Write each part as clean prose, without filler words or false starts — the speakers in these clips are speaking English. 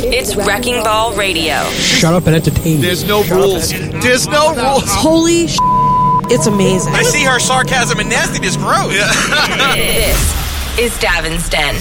It's Wrecking Ball Radio. Shut up and entertain me. There's no rules. There's no rules. Holy sh**. It's amazing. I see her sarcasm and nastiness grow. This is Davin's Den.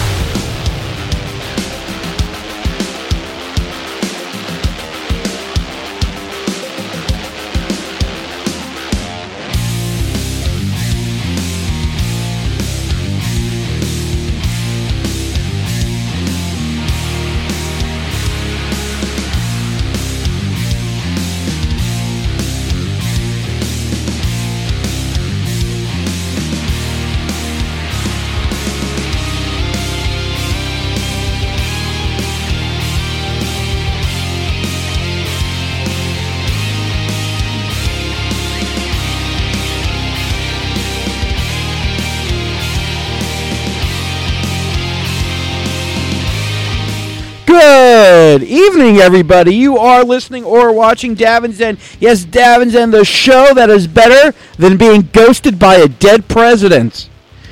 Good evening, everybody. You are listening or watching Davin's Den. Yes, Davin's Den, the show that is better than being ghosted by a dead president.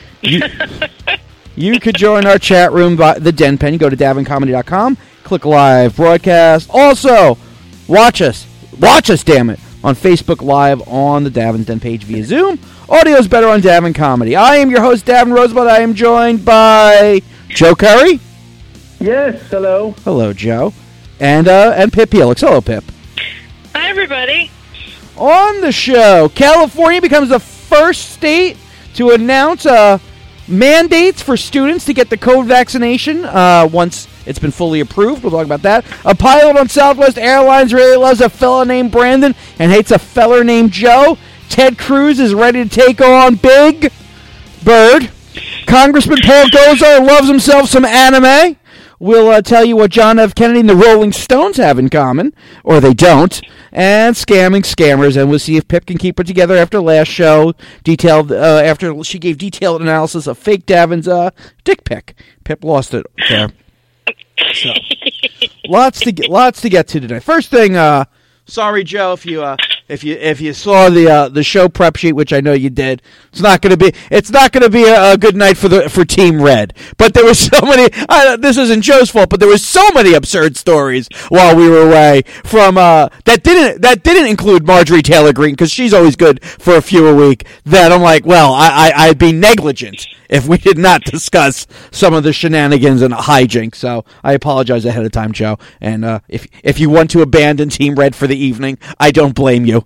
You could join our chat room by the Den Pen. You go to davincomedy.com, click live broadcast. Also, watch us, damn it, on Facebook Live on the Davin's Den page via Zoom. Audio is better on Davin Comedy. I am your host, Davin Roosevelt. I am joined by Joe Curry. Yes, hello. Hello, Joe. And Pip Helix. Hello, Pip. Hi, everybody. On the show, California becomes the first state to announce mandates for students to get the COVID vaccination once it's been fully approved. We'll talk about that. A pilot on Southwest Airlines really loves a fella named Brandon and hates a feller named Joe. Ted Cruz is ready to take on Big Bird. Congressman Paul Gosar loves himself some anime. We'll tell you what John F. Kennedy and the Rolling Stones have in common, or they don't, and scamming scammers, and we'll see if Pip can keep it together after last show, after she gave detailed analysis of fake Davin's dick pic. Pip lost it there. So, lots to get to today. First thing, sorry, Joe, if you saw the show prep sheet, which I know you did, it's not going to be a good night for Team Red. But there were so many. This isn't Joe's fault, but there were so many absurd stories while we were away from that didn't include Marjorie Taylor Greene, because she's always good for a few a week. That I'm like, well, I'd be negligent if we did not discuss some of the shenanigans and hijinks. So I apologize ahead of time, Joe. And if you want to abandon Team Red for the evening, I don't blame you.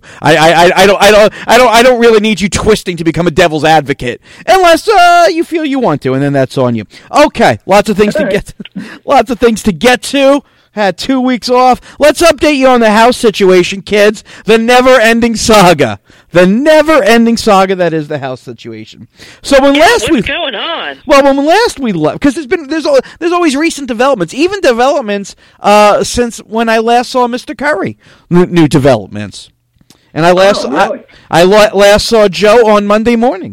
I don't really need you twisting to become a devil's advocate unless you feel you want to, and then that's on you. Okay, lots of things to get to. Had 2 weeks off. Let's update you on the house situation, kids. The never-ending saga. The never-ending saga that is the house situation. So what's going on? Well, when last we left, because there's always recent developments, even developments since when I last saw Mr. Curry. New developments. And I last saw Joe on Monday morning.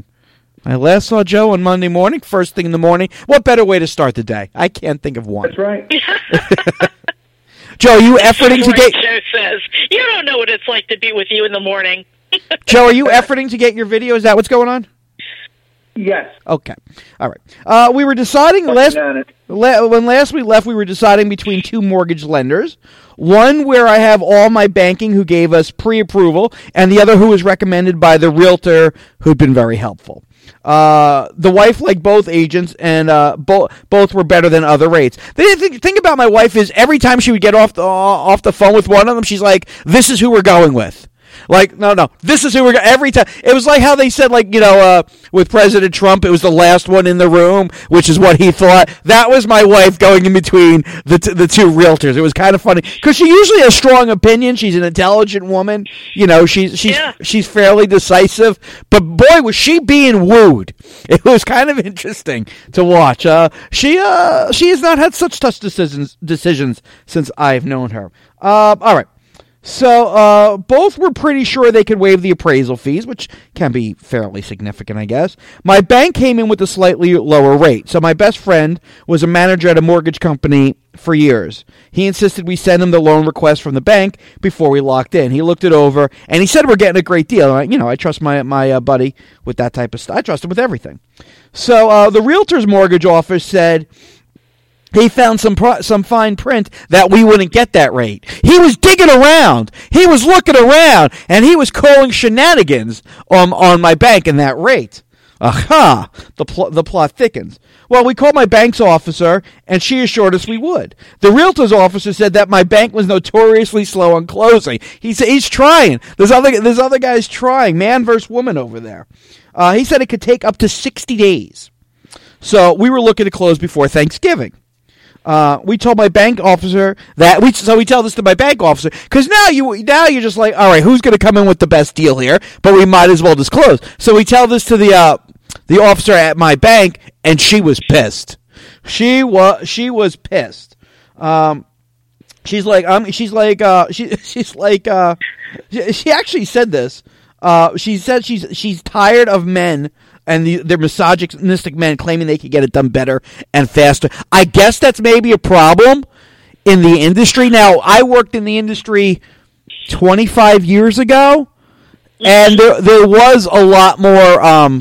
First thing in the morning. What better way to start the day? I can't think of one. That's right. Joe, are you efforting to get... Joe says, you don't know what it's like to be with you in the morning. Joe, are you efforting to get your video? Is that what's going on? Yes. Okay. All right. We were deciding when last we left, we were deciding between two mortgage lenders. One where I have all my banking who gave us pre-approval, and the other who was recommended by the realtor who'd been very helpful. The wife liked both agents, and both were better than other rates. The thing about my wife is every time she would get off the phone with one of them, she's like, "This is who we're going with." Like, no, this is who we're going. Every time, it was like how they said, like, with President Trump, it was the last one in the room, which is what he thought. That was my wife going in between the two realtors. It was kind of funny because she usually has strong opinion. She's an intelligent woman. She's fairly decisive. But boy, was she being wooed. It was kind of interesting to watch. She has not had such tough decisions since I've known her. All right. So, both were pretty sure they could waive the appraisal fees, which can be fairly significant, I guess. My bank came in with a slightly lower rate. So my best friend was a manager at a mortgage company for years. He insisted we send him the loan request from the bank before we locked in. He looked it over, and he said we're getting a great deal. I trust my buddy with that type of stuff. I trust him with everything. So, the realtor's mortgage office said he found some fine print that we wouldn't get that rate. He was digging around. He was looking around, and he was calling shenanigans on my bank in that rate. Aha! The plot thickens. Well, we called my bank's officer, and she assured us we would. The realtor's officer said that my bank was notoriously slow on closing. He said he's trying. There's other guys trying. Man versus woman over there. He said it could take up to 60 days. So we were looking to close before Thanksgiving. We told my bank officer that we tell this to my bank officer because now you're just like, all right, who's going to come in with the best deal here? But we might as well disclose. So we tell this to the officer at my bank, and she was pissed. She was pissed. She actually said this. She said she's tired of men and they're misogynistic men claiming they could get it done better and faster. I guess that's maybe a problem in the industry. Now, I worked in the industry 25 years ago, and there was a lot more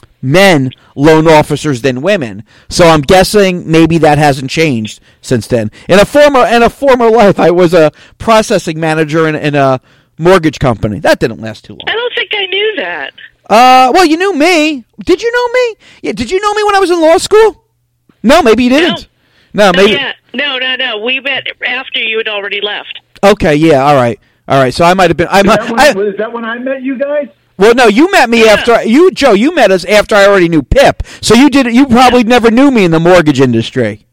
men loan officers than women. So I'm guessing maybe that hasn't changed since then. In a former life, I was a processing manager in a mortgage company. That didn't last too long. I don't think I knew that. Well, you knew me. Did you know me? Yeah, did you know me when I was in law school? No, maybe you didn't. No, maybe. No. We met after you had already left. Okay, yeah, all right. So I might have been. Is that when I met you guys? Well, no, you met me after you, Joe. You met us after I already knew Pip. So you did. You probably never knew me in the mortgage industry.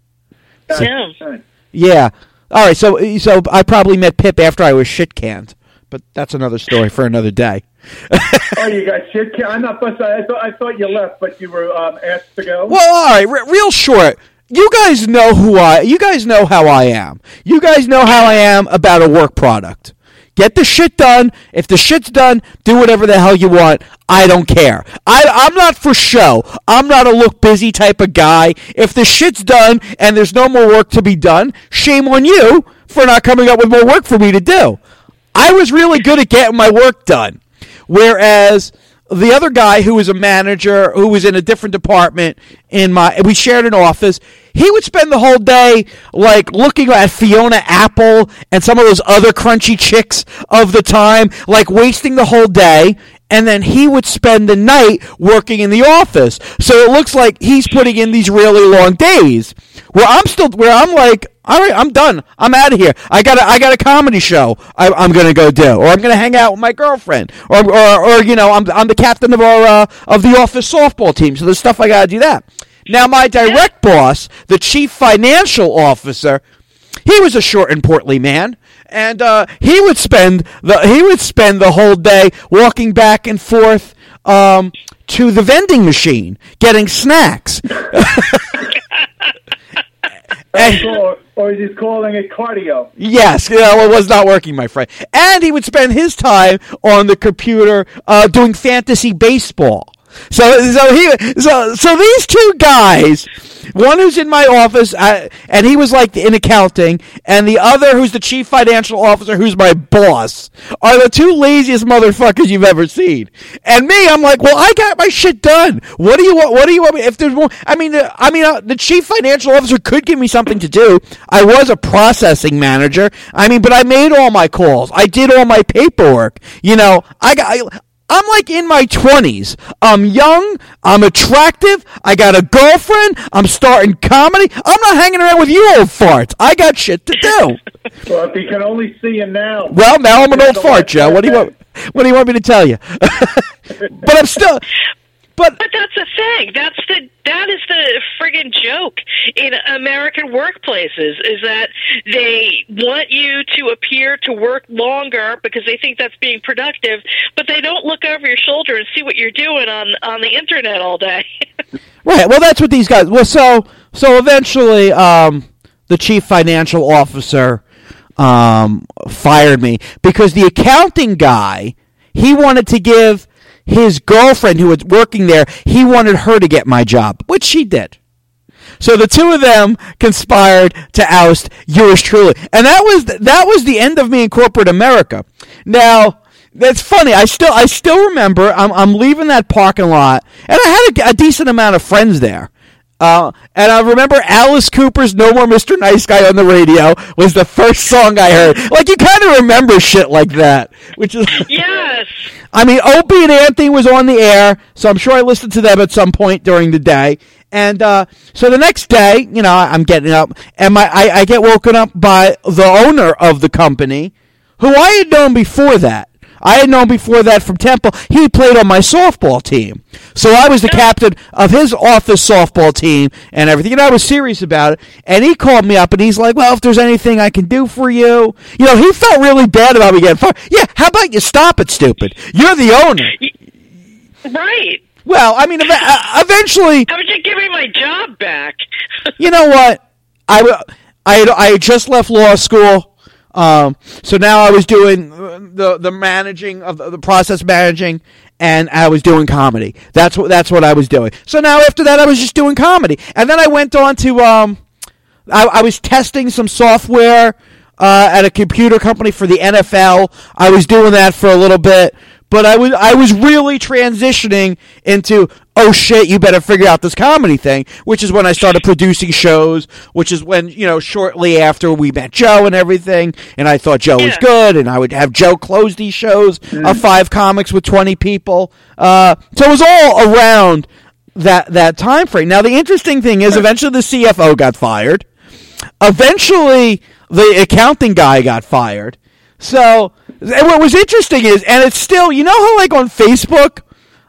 No. Yeah. All right. So I probably met Pip after I was shit canned. But that's another story for another day. Oh, you got shit canned? I'm not busted. I thought you left, but you were asked to go. Well, all right. Real short. You guys know You guys know how I am. You guys know how I am about a work product. Get the shit done. If the shit's done, do whatever the hell you want. I don't care. I'm not for show. I'm not a look busy type of guy. If the shit's done and there's no more work to be done, shame on you for not coming up with more work for me to do. I was really good at getting my work done. Whereas the other guy who was a manager, who was in a different department, we shared an office, he would spend the whole day like looking at Fiona Apple and some of those other crunchy chicks of the time, like wasting the whole day, and then he would spend the night working in the office. So it looks like he's putting in these really long days. Where I'm like, all right, I'm done. I'm out of here. I got a comedy show I'm gonna go do, or I'm gonna hang out with my girlfriend, or you know, I'm the captain of the office softball team. So there's stuff I gotta do that. Now my direct boss, the chief financial officer, he was a short and portly man, and he would spend the whole day walking back and forth to the vending machine getting snacks. Or he's calling it cardio. Yes, it was not working, my friend. And he would spend his time on the computer doing fantasy baseball. So these two guys, one who's in my office, and he was like in accounting, and the other who's the chief financial officer, who's my boss, are the two laziest motherfuckers you've ever seen. And me, I'm like, well, I got my shit done. What do you want me? If there's more, the chief financial officer could give me something to do. I was a processing manager. But I made all my calls. I did all my paperwork. You know, I'm like in my 20s. I'm young. I'm attractive. I got a girlfriend. I'm starting comedy. I'm not hanging around with you old farts. I got shit to do. Well, if you can only see you now. Well, now I'm an old fart, Joe. What do you want me to tell you? But I'm still. But that's the thing. That is the friggin' joke in American workplaces, is that they want you to appear to work longer because they think that's being productive, but they don't look over your shoulder and see what you're doing on the internet all day. Right. Well, that's what these guys. Well, so eventually, the chief financial officer fired me because the accounting guy, he wanted to give his girlfriend who was working there, he wanted her to get my job, which she did. So the two of them conspired to oust yours truly. And that was the end of me in corporate America. Now, that's funny. I still remember I'm leaving that parking lot, and I had a decent amount of friends there. And I remember Alice Cooper's "No More Mr. Nice Guy" on the radio was the first song I heard. Like, you kind of remember shit like that, which is Yes. I mean, Opie and Anthony was on the air, so I'm sure I listened to them at some point during the day. And so the next day, you know, I'm getting up, and I get woken up by the owner of the company, who I had known before that. I had known before that from Temple. He played on my softball team. So I was the captain of his office softball team and everything, and I was serious about it. And he called me up, and he's like, well, if there's anything I can do for you. You know, he felt really bad about me getting fired. Yeah, how about you stop it, stupid? You're the owner. Right. Well, I mean, eventually... How would you give me my job back? You know what? I had just left law school. So now I was doing the managing of the process managing, and I was doing comedy. That's what I was doing. So now after that, I was just doing comedy, and then I went on to I was testing some software at a computer company for the NFL. I was doing that for a little bit. But I was really transitioning into, oh shit, you better figure out this comedy thing, which is when I started producing shows, which is when, you know, shortly after we met Joe and everything, and I thought Joe was good, and I would have Joe close these shows of 5 comics with 20 people. So it was all around that time frame. Now, the interesting thing is eventually the CFO got fired. Eventually, the accounting guy got fired. So, and what was interesting is, and it's still, you know how like on Facebook,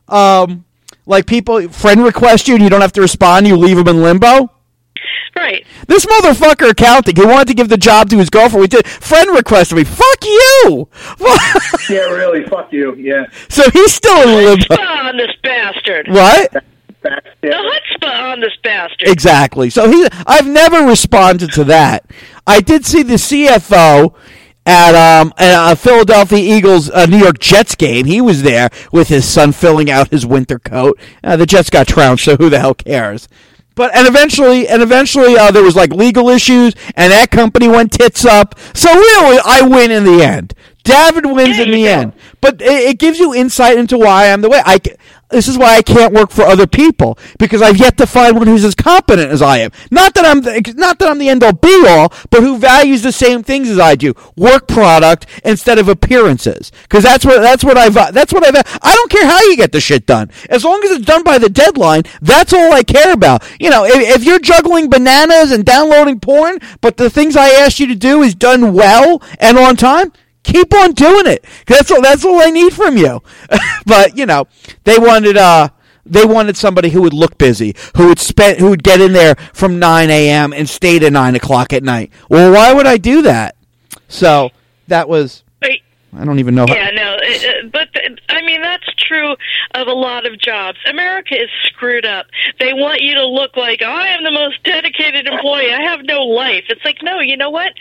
like people friend request you and you don't have to respond, you leave them in limbo? Right. This motherfucker accounting, he wanted to give the job to his girlfriend, we did friend requested me. Fuck you! Yeah, really, fuck you, yeah. So he's still in limbo. Chutzpah on this bastard. What? The chutzpah on this bastard. Exactly. So I've never responded to that. I did see the CFO at a Philadelphia Eagles New York Jets game. He was there with his son filling out his winter coat. The Jets got trounced, so who the hell cares? But eventually there was like legal issues, and that company went tits up. So really, I win in the end. David wins in the end. But it gives you insight into why I'm the way. This is why I can't work for other people, because I've yet to find one who's as competent as I am. Not that I'm the end all be all, but who values the same things as I do: work product instead of appearances. Because that's what I've. I don't care how you get the shit done, as long as it's done by the deadline. That's all I care about. You know, if you're juggling bananas and downloading porn, but the things I asked you to do is done well and on time, keep on doing it. That's all I need from you. But you know, they wanted somebody who would look busy, who would get in there from 9 a.m. and stay to 9 o'clock at night. Well, why would I do that? So that was. I don't even know. But I mean, that's true of a lot of jobs. America is screwed up. They want you to look like, I am the most dedicated employee. I have no life. It's like, no, you know what?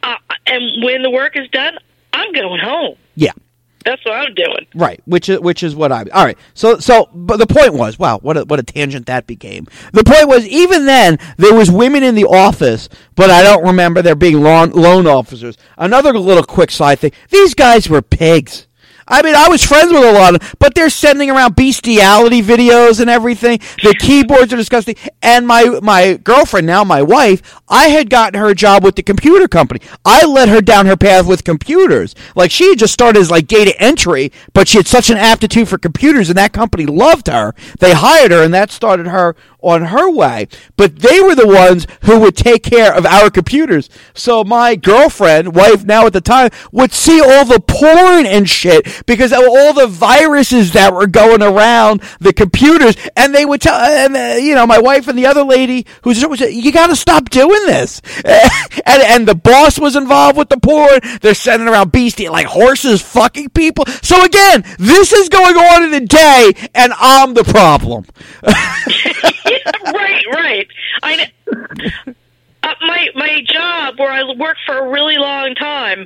And when the work is done, I'm going home. Yeah. That's what I'm doing. Right, which is what I'm. All right. So but the point was, wow, what a tangent that became. The point was, even then there was women in the office, but I don't remember there being loan officers. Another little quick side thing: these guys were pigs. I mean, I was friends with a lot of them, but they're sending around bestiality videos and everything. The keyboards are disgusting. And my girlfriend, now my wife, I had gotten her a job with the computer company. I led her down her path with computers. Like, she had just started as like data entry, but she had such an aptitude for computers, and that company loved her. They hired her, and that started her on her way. But they were the ones who would take care of our computers. So my girlfriend, wife now at the time, would see all the porn and shit because of all the viruses that were going around the computers. And they would tell, my wife and the other lady who's, you got to stop doing this. and the boss was involved with the porn. They're sending around beastie, like horses fucking people. So again, this is going on in the day, and I'm the problem. Right. My job, where I worked for a really long time,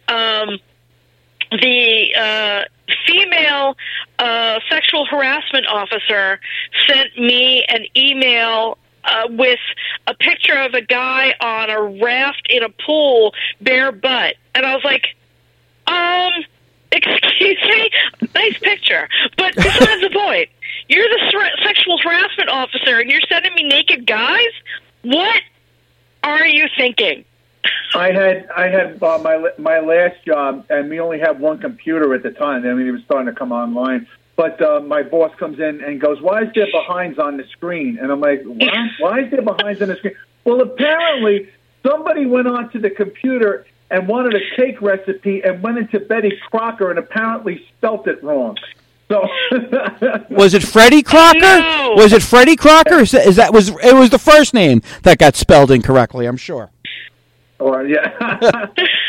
the female sexual harassment officer sent me an email with a picture of a guy on a raft in a pool, bare butt, and I was like, excuse me, nice picture, but besides the point. You're the sexual harassment officer, and you're sending me naked guys? What are you thinking? I had my last job, and we only had one computer at the time. I mean, it was starting to come online. But my boss comes in and goes, "Why is there behinds on the screen?" And I'm like, "What? Why is there behinds on the screen?" Well, apparently somebody went onto the computer and wanted a cake recipe and went into Betty Crocker and apparently spelt it wrong. So was it Freddie Crocker? No. Was it Freddie Crocker? It was the first name that got spelled incorrectly, I'm sure. Or yeah.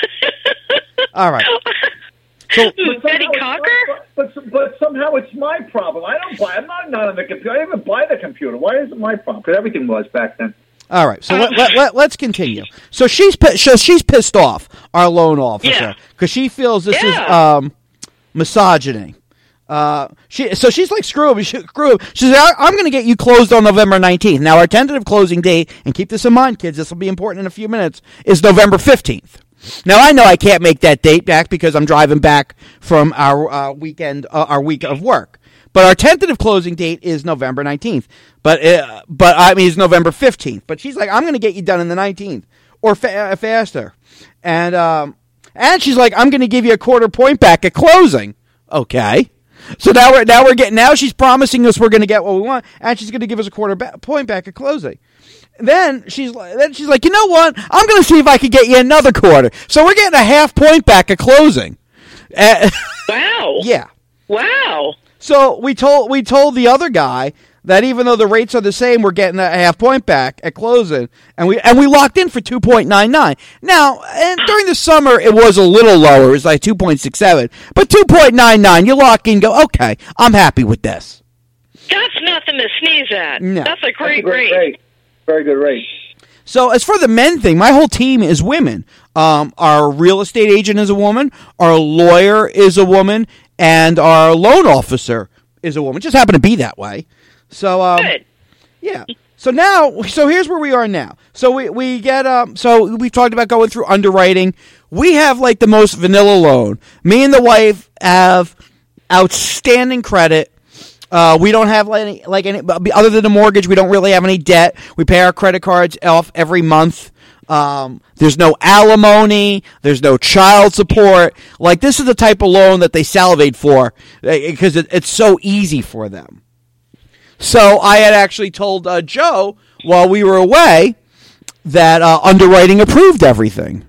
All right. So, Betty Crocker? But somehow it's my problem. I'm not on the computer. I didn't even buy the computer. Why is it my problem? Because everything was back then. all right. So let's continue. So she's pissed off, our loan officer, because she feels this is misogyny. She's like, screw him. She's like, I'm going to get you closed on November 19th. Now, our tentative closing date, and keep this in mind, kids, this will be important in a few minutes, is November 15th. Now, I know I can't make that date back because I'm driving back from our week of work. But our tentative closing date is November 19th. But I mean, it's November 15th. But she's like, I'm going to get you done in the 19th or faster. And she's like, I'm going to give you a quarter point back at closing. Okay. So now she's promising us we're going to get what we want, and she's going to give us a quarter point back at closing. Then she's like, you know what? I'm going to see if I can get you another quarter. So we're getting a half point back at closing. Wow. Yeah. Wow. So we told the other guy that even though the rates are the same, we're getting a half point back at closing, and we locked in for 2.99. Now, and during the summer, it was a little lower. It was like 2.67, but 2.99, you lock in, go, okay, I'm happy with this. That's nothing to sneeze at. No. That's a great rate. rate. Very good rate. So as for the men thing, my whole team is women. Our real estate agent is a woman, our lawyer is a woman, and our loan officer is a woman. It just happened to be that way. So, Good. yeah. So here's where we are now. So we get, so we've talked about going through underwriting. We have like the most vanilla loan. Me and the wife have outstanding credit. We don't have any, other than the mortgage, we don't really have any debt. We pay our credit cards off every month. There's no alimony. There's no child support. Like, this is the type of loan that they salivate for because it's so easy for them. So I had actually told Joe while we were away that underwriting approved everything.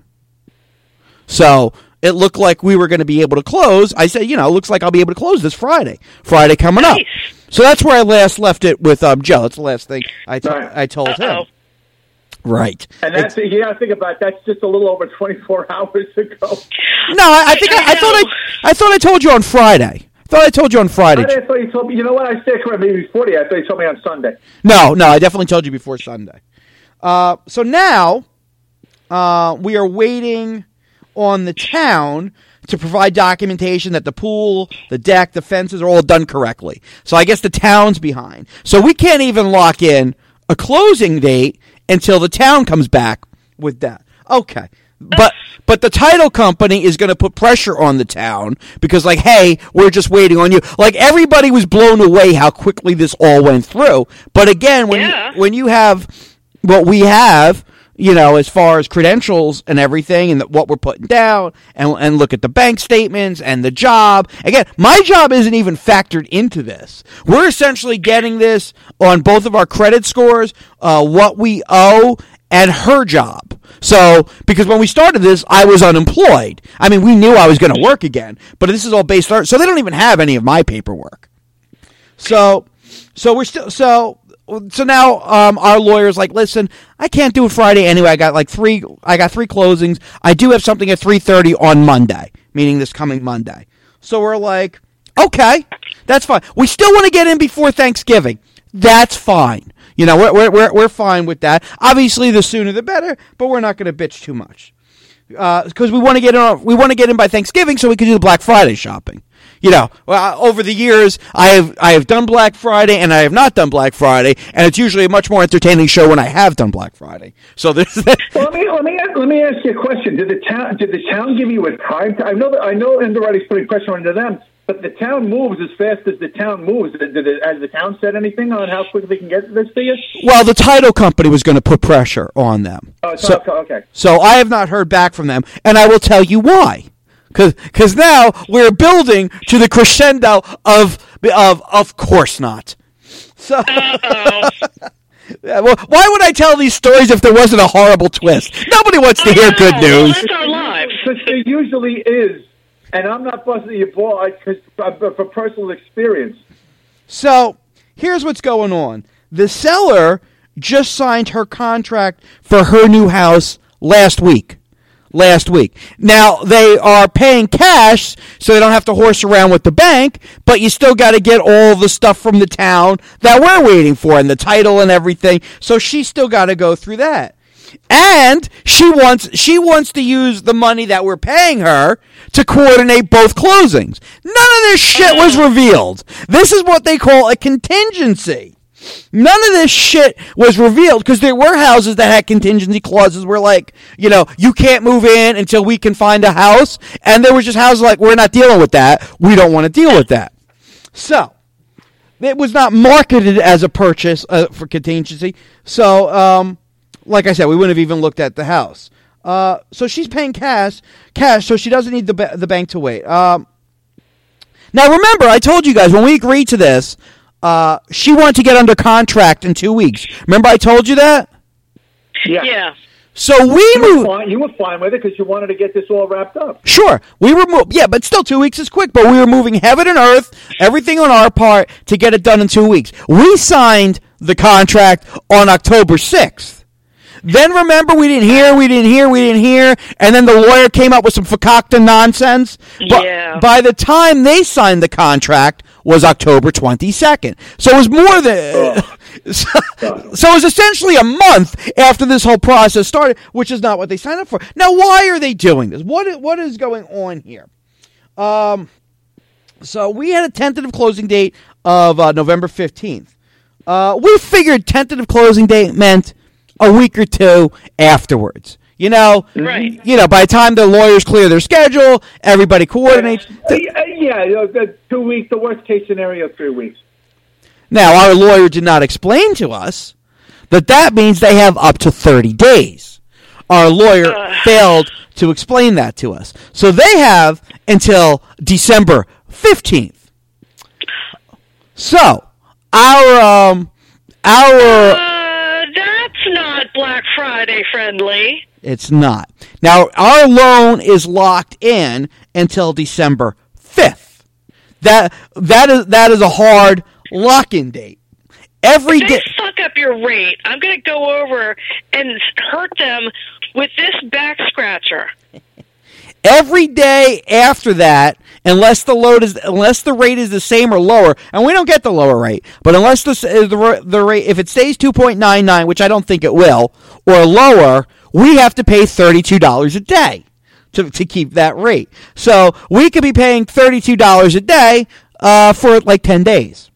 So it looked like we were going to be able to close. I said, it looks like I'll be able to close this Friday. Friday coming up. So that's where I last left it with Joe. That's the last thing I told him. Right. And that's think about it, that's just a little over 24 hours ago. No, I thought I told you on Friday. I thought I told you on Friday. I thought you told me. You know what? I said correct. Maybe before I thought you told me on Sunday. No, I definitely told you before Sunday. So now we are waiting on the town to provide documentation that the pool, the deck, the fences are all done correctly. So I guess the town's behind. So we can't even lock in a closing date until the town comes back with that. Okay. But the title company is going to put pressure on the town because, like, hey, we're just waiting on you. Like, everybody was blown away how quickly this all went through. But again, when you have what we have, as far as credentials and everything and what we're putting down and look at the bank statements and the job. Again, my job isn't even factored into this. We're essentially getting this on both of our credit scores, what we owe, and her job. So, because when we started this, I was unemployed. I mean, we knew I was going to work again, but this is all based on, so they don't even have any of my paperwork. So we're still, so now, our lawyer's like, listen, I can't do it Friday anyway. I got three closings. I do have something at 3:30 on Monday, meaning this coming Monday. So we're like, okay, that's fine. We still want to get in before Thanksgiving. That's fine. We're fine with that. Obviously, the sooner the better, but we're not going to bitch too much because we want to get in. We want to get in by Thanksgiving so we can do the Black Friday shopping. Over the years, I have done Black Friday and I have not done Black Friday, and it's usually a much more entertaining show when I have done Black Friday. So there's that. Well, let me ask you a question. Did the town give you a time? I know underwriting's putting pressure onto them. But the town moves as fast as the town moves. Has the town said anything on how quickly they can get this to you? Well, the title company was going to put pressure on them. Oh, okay. So I have not heard back from them, and I will tell you why. Because now we're building to the crescendo of course not. So, well, why would I tell these stories if there wasn't a horrible twist? Nobody wants to hear good news. That's our lives. Because there usually is. And I'm not busting your ball for personal experience. So here's what's going on. The seller just signed her contract for her new house last week. Now, they are paying cash, so they don't have to horse around with the bank, but you still got to get all the stuff from the town that we're waiting for, and the title and everything, so she's still got to go through that. And she wants to use the money that we're paying her to coordinate both closings. None of this shit was revealed. This is what they call a contingency. None of this shit was revealed because there were houses that had contingency clauses where, like, you know, you can't move in until we can find a house. And there was just houses like, we're not dealing with that. We don't want to deal with that. So it was not marketed as a purchase for contingency. So, like I said, we wouldn't have even looked at the house. So she's paying cash, so she doesn't need the bank to wait. Now, remember, I told you guys, when we agreed to this, she wanted to get under contract in 2 weeks. Remember I told you that? Yeah. So you were fine with it because you wanted to get this all wrapped up. Sure. We were but still 2 weeks is quick, but we were moving heaven and earth, everything on our part to get it done in 2 weeks. We signed the contract on October 6th. Then remember, we didn't hear, and then the lawyer came up with some fakakta nonsense. Yeah. By the time they signed the contract was October 22nd. So it was more than... So it was essentially a month after this whole process started, which is not what they signed up for. Now, why are they doing this? What is going on here? So we had a tentative closing date of November 15th. We figured tentative closing date meant a week or two afterwards. You know, right. You know, by the time the lawyers clear their schedule, everybody coordinates. The 2 weeks, the worst case scenario, 3 weeks. Now, our lawyer did not explain to us that means they have up to 30 days. Our lawyer failed to explain that to us. So they have until December 15th. So, our that's not Black Friday friendly. It's not. Now, our loan is locked in until December 5th. That is a hard lock-in date. Every day. If they fuck up your rate, I'm going to go over and hurt them with this back scratcher. Every day after that, unless the rate is the same or lower, and we don't get the lower rate, but unless the rate, if it stays 2.99, which I don't think it will, or lower, we have to pay $32 a day to keep that rate. So we could be paying $32 a day for like 10 days.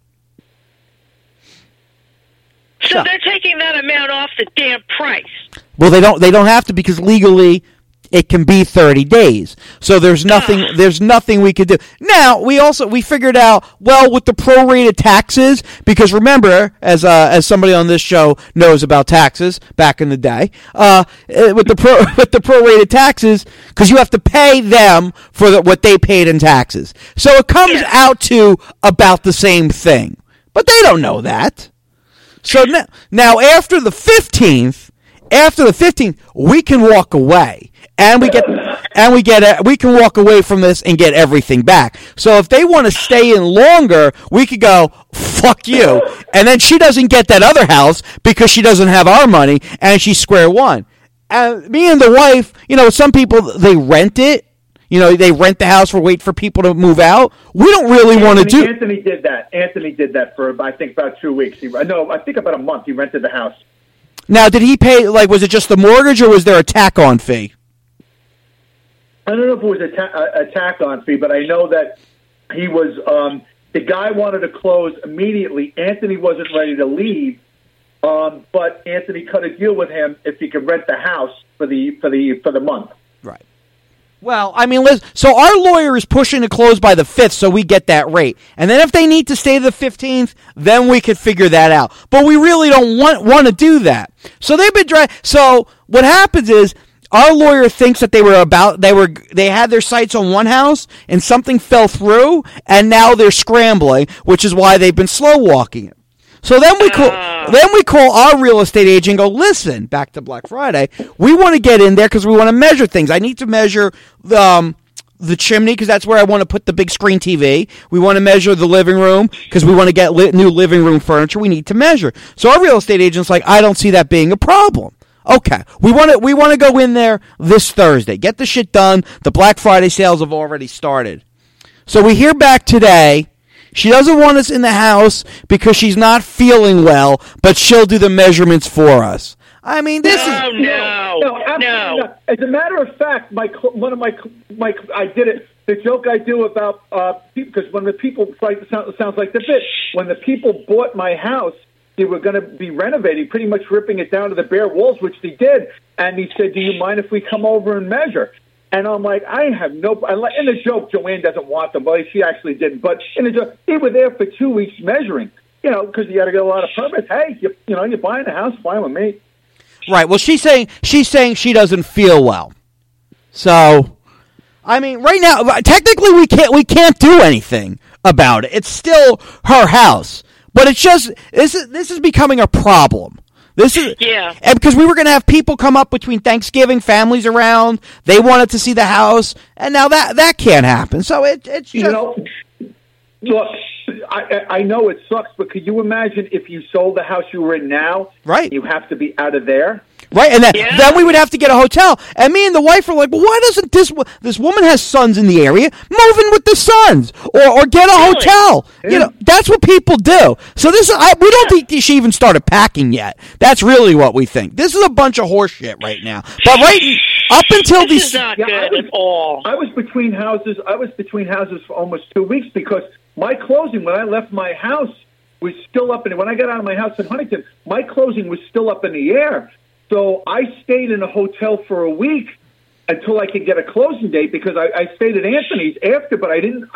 So they're taking that amount off the damn price. Well, they don't have to, because legally it can be 30 days. So there's nothing we could do. Now, we figured out, well, with the prorated taxes, because remember, as somebody on this show knows about taxes back in the day, with the prorated taxes, because you have to pay them for what they paid in taxes. So it comes out to about the same thing. But they don't know that. So now after the 15th, we can walk away. And we can walk away from this and get everything back. So if they want to stay in longer, we could go, fuck you. And then she doesn't get that other house because she doesn't have our money, and she's square one. And me and the wife, you know, some people, they rent it. You know, they rent the house wait for people to move out. We don't really want to do... Anthony did that for, I think, about 2 weeks. I think about a month he rented the house. Now, did he pay, was it just the mortgage, or was there a tack-on fee? I don't know if it was a tack-on fee, but I know that he was. The guy wanted to close immediately. Anthony wasn't ready to leave, but Anthony cut a deal with him if he could rent the house for the month. Right. Well, I mean, so our lawyer is pushing to close by the 5th so we get that rate. And then if they need to stay the 15th, then we could figure that out. But we really don't want to do that. So they've been so what happens is our lawyer thinks that they had their sights on one house and something fell through and now they're scrambling, which is why they've been slow walking it. So then we call our real estate agent and go, listen, back to Black Friday, we want to get in there because we want to measure things. I need to measure the chimney because that's where I want to put the big screen TV. We want to measure the living room because we want to get new living room furniture. We need to measure. So our real estate agent's like, I don't see that being a problem. Okay, we want to go in there this Thursday. Get the shit done. The Black Friday sales have already started. So we hear back today. She doesn't want us in the house because she's not feeling well, but she'll do the measurements for us. I mean, this is absolutely not. As a matter of fact, one of my I did it. The joke I do about because when the people sounds like the bit. When the people bought my house, they were going to be renovating, pretty much ripping it down to the bare walls, which they did. And he said, "Do you mind if we come over and measure?" And I'm like, I have no. In the joke, Joanne doesn't want them, but she actually didn't. But in the joke, they were there for 2 weeks measuring, because you got to get a lot of permits. Hey, you're buying a house, fine with me. Right. Well, she's saying she doesn't feel well. So, I mean, right now, technically, we can't do anything about it. It's still her house, but it's just this is becoming a problem. And because we were going to have people come up between Thanksgiving, families around, they wanted to see the house, and now that can't happen. So it's just... Look, I know it sucks, but could you imagine if you sold the house you were in now? Right. You have to be out of there. Right, and then we would have to get a hotel. And me and the wife were like, well, why doesn't this woman has sons in the area, move in with the sons or get a hotel. Yeah. That's what people do. So we don't think she even started packing yet. That's really what we think. This is a bunch of horse shit right now. But up until this is not good at all. I was between houses for almost 2 weeks because my closing, when I left my house, was still up when I got out of my house in Huntington, my closing was still up in the air. So I stayed in a hotel for a week until I could get a closing date because I stayed at Anthony's after, but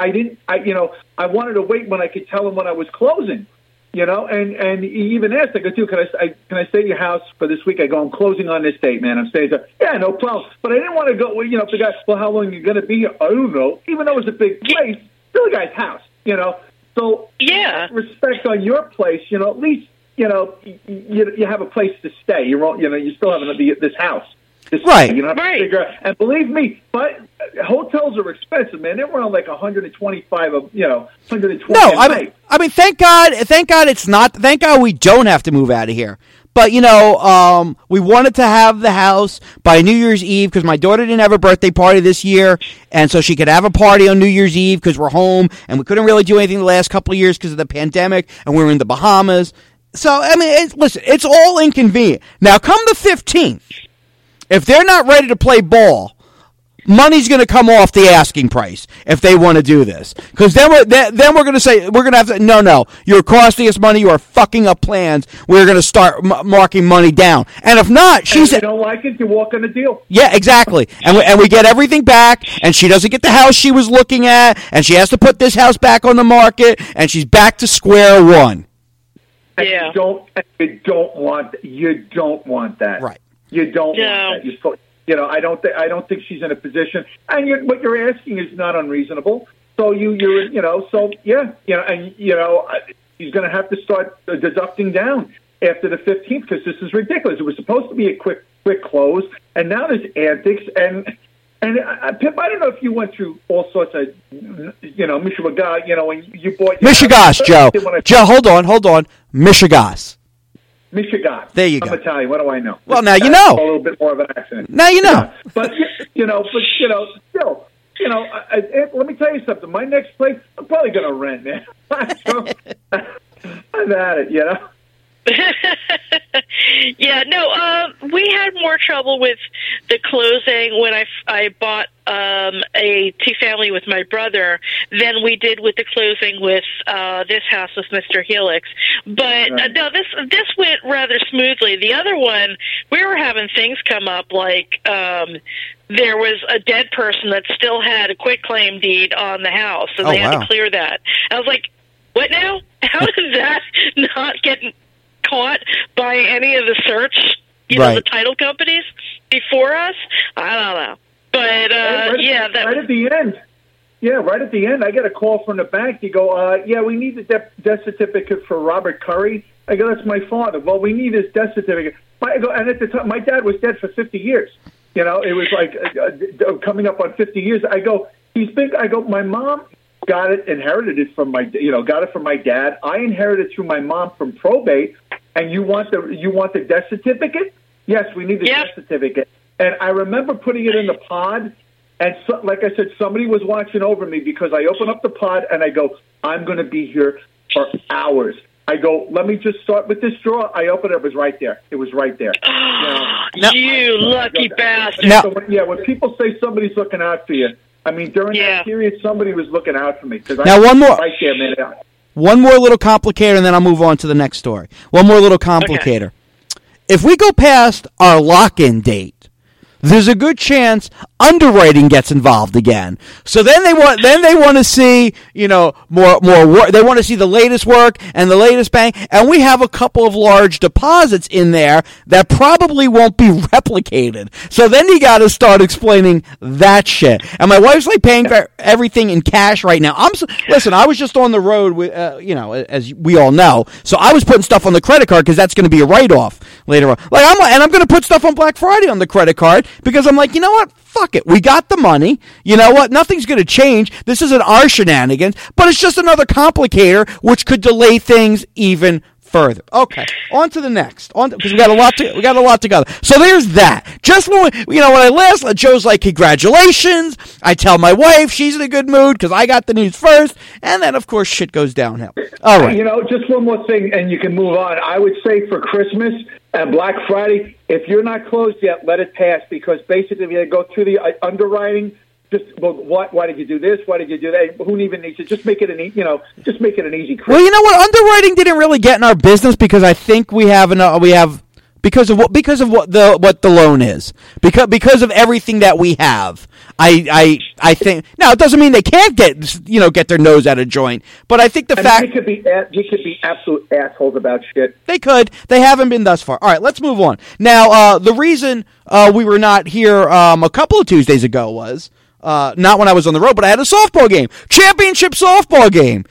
I wanted to wait when I could tell him when I was closing, and he even asked, I go, dude, can I stay at your house for this week? I go, I'm closing on this date, man. I'm staying there. Yeah, no problem. But I didn't want to go, if the guy, well, how long are you going to be here? I don't know. Even though it was a big place, still a guy's house, So respect on your place, at least, you have a place to stay. You still have this house. Right. You don't have to figure out. And believe me, but hotels are expensive, man. They're around like 125 of, 120. No, I mean, thank God it's not. Thank God we don't have to move out of here. But, we wanted to have the house by New Year's Eve because my daughter didn't have a birthday party this year, and so she could have a party on New Year's Eve because we're home, and we couldn't really do anything the last couple of years because of the pandemic, and we were in the Bahamas. So, I mean, listen, it's all inconvenient. Now, come the 15th, if they're not ready to play ball, money's going to come off the asking price if they want to do this. Because then we're going to say, we're going to have to, no, you're costing us money, you are fucking up plans, we're going to start marking money down. And if not, she said... If you don't like it, you walk on the deal. Yeah, exactly. And we get everything back, and she doesn't get the house she was looking at, and she has to put this house back on the market, and she's back to square one. And you don't want that. Right. You don't want that. I don't think she's in a position. And what you're asking is not unreasonable. So she's going to have to start deducting down after the 15th because this is ridiculous. It was supposed to be a quick close, and now there's antics. And Pip, I don't know if you went through all sorts of, Michigan, when you bought... Michigas, Joe. Joe, hold on. Michigas. Michigan. There you go. I'm Italian. What do I know? Well, now you know. A little bit more of an accent. Now you know. Yeah. But still, let me tell you something. My next place, I'm probably going to rent, man. I've had it, Yeah, no, we had more trouble with the closing when I bought a two-family with my brother than we did with the closing with this house with Mr. Helix. But no, this went rather smoothly. The other one, we were having things come up like there was a dead person that still had a quitclaim deed on the house, and they had to clear that. I was like, what now? How did that not get caught by any of the search, the title companies before us? I don't know. But, right at the end. Yeah, right at the end, I get a call from the bank. You go, we need the death certificate for Robert Curry. I go, that's my father. Well, we need his death certificate. I go, and at the time, my dad was dead for 50 years. You know, it was like coming up on 50 years. I go, he's big. I go, my mom got it, inherited it from got it from my dad. I inherited it through my mom from probate. And you want the death certificate? Yes, we need the death certificate. And I remember putting it in the pod, and like I said, somebody was watching over me because I open up the pod and I go, I'm going to be here for hours. I go, let me just start with this drawer. I open it. It was right there. It was right there. You lucky bastard. So when people say somebody's looking out for you, I mean, during that period, somebody was looking out for me. One more. Right there, man. One more little complicator, and then I'll move on to the next story. One more little complicator. Okay. If we go past our lock-in date, there's a good chance underwriting gets involved again. So then they want to see, more work. They want to see the latest work and the latest bank. And we have a couple of large deposits in there that probably won't be replicated. So then you got to start explaining that shit. And my wife's like paying for everything in cash right now. Listen, I was just on the road with, as we all know. So I was putting stuff on the credit card because that's going to be a write-off later on. I'm going to put stuff on Black Friday on the credit card because I'm like, you know what? Fuck it. We got the money. You know what? Nothing's going to change. This isn't our shenanigans, but it's just another complicator which could delay things even further. Okay, on to the next. Because we got a lot to go. So there's that. Just when when I last, Joe's like, congratulations. I tell my wife, she's in a good mood because I got the news first, and then of course shit goes downhill. All right. Just one more thing, and you can move on. I would say for Christmas and Black Friday, if you're not closed yet, let it pass because basically you go through the underwriting. Why did you do this? Why did you do that? Who even needs it? Just make it an easy Christmas. Well, you know what? Underwriting didn't really get in our business because I think we have because of what the loan is because of everything that we have. I think now it doesn't mean they can't get their nose out of joint, but I think you could be absolute assholes about shit. They could. They haven't been thus far. All right, let's move on. Now, the reason we were not here a couple of Tuesdays ago was. Not when I was on the road, but I had a softball game. Championship softball.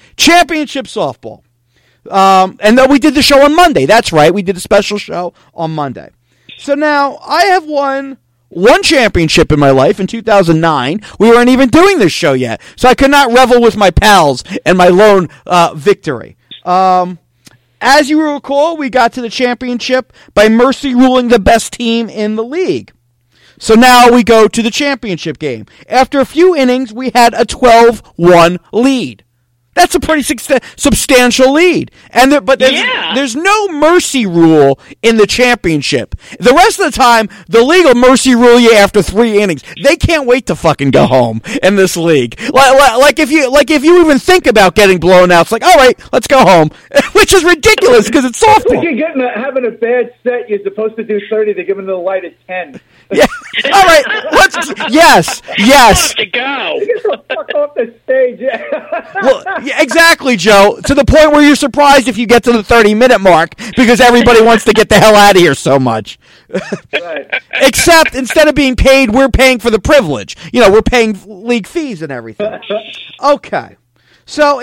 And then we did the show on Monday. That's right. We did a special show on Monday. So now I have won one championship in my life in 2009. We weren't even doing this show yet. So I could not revel with my pals and my lone victory. As you recall, we got to the championship by mercy ruling the best team in the league. So now we go to the championship game. After a few innings, we had a 12-1 lead. That's a pretty substantial lead. But there's no mercy rule in the championship. The rest of the time, the league will mercy rule you after 3 innings. They can't wait to fucking go home in this league. Like if you even think about getting blown out, it's like, all right, let's go home, which is ridiculous because it's softball. Having a bad set, you're supposed to do 30. They're giving the light at 10. Yeah. All right. Yes. To go. Get the fuck off the stage. Well, yeah, exactly, Joe. To the point where you're surprised if you get to the 30-minute mark because everybody wants to get the hell out of here so much. Right. Except instead of being paid, we're paying for the privilege. We're paying league fees and everything. Okay. So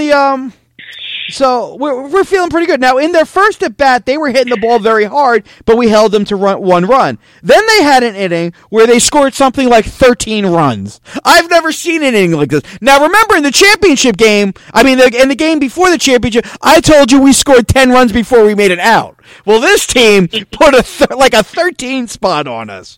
So we're feeling pretty good. Now, in their first at-bat, they were hitting the ball very hard, but we held them to one run. Then they had an inning where they scored something like 13 runs. I've never seen an inning like this. Now, remember, in the championship game, in the game before the championship, I told you we scored 10 runs before we made it out. Well, this team put a 13 spot on us.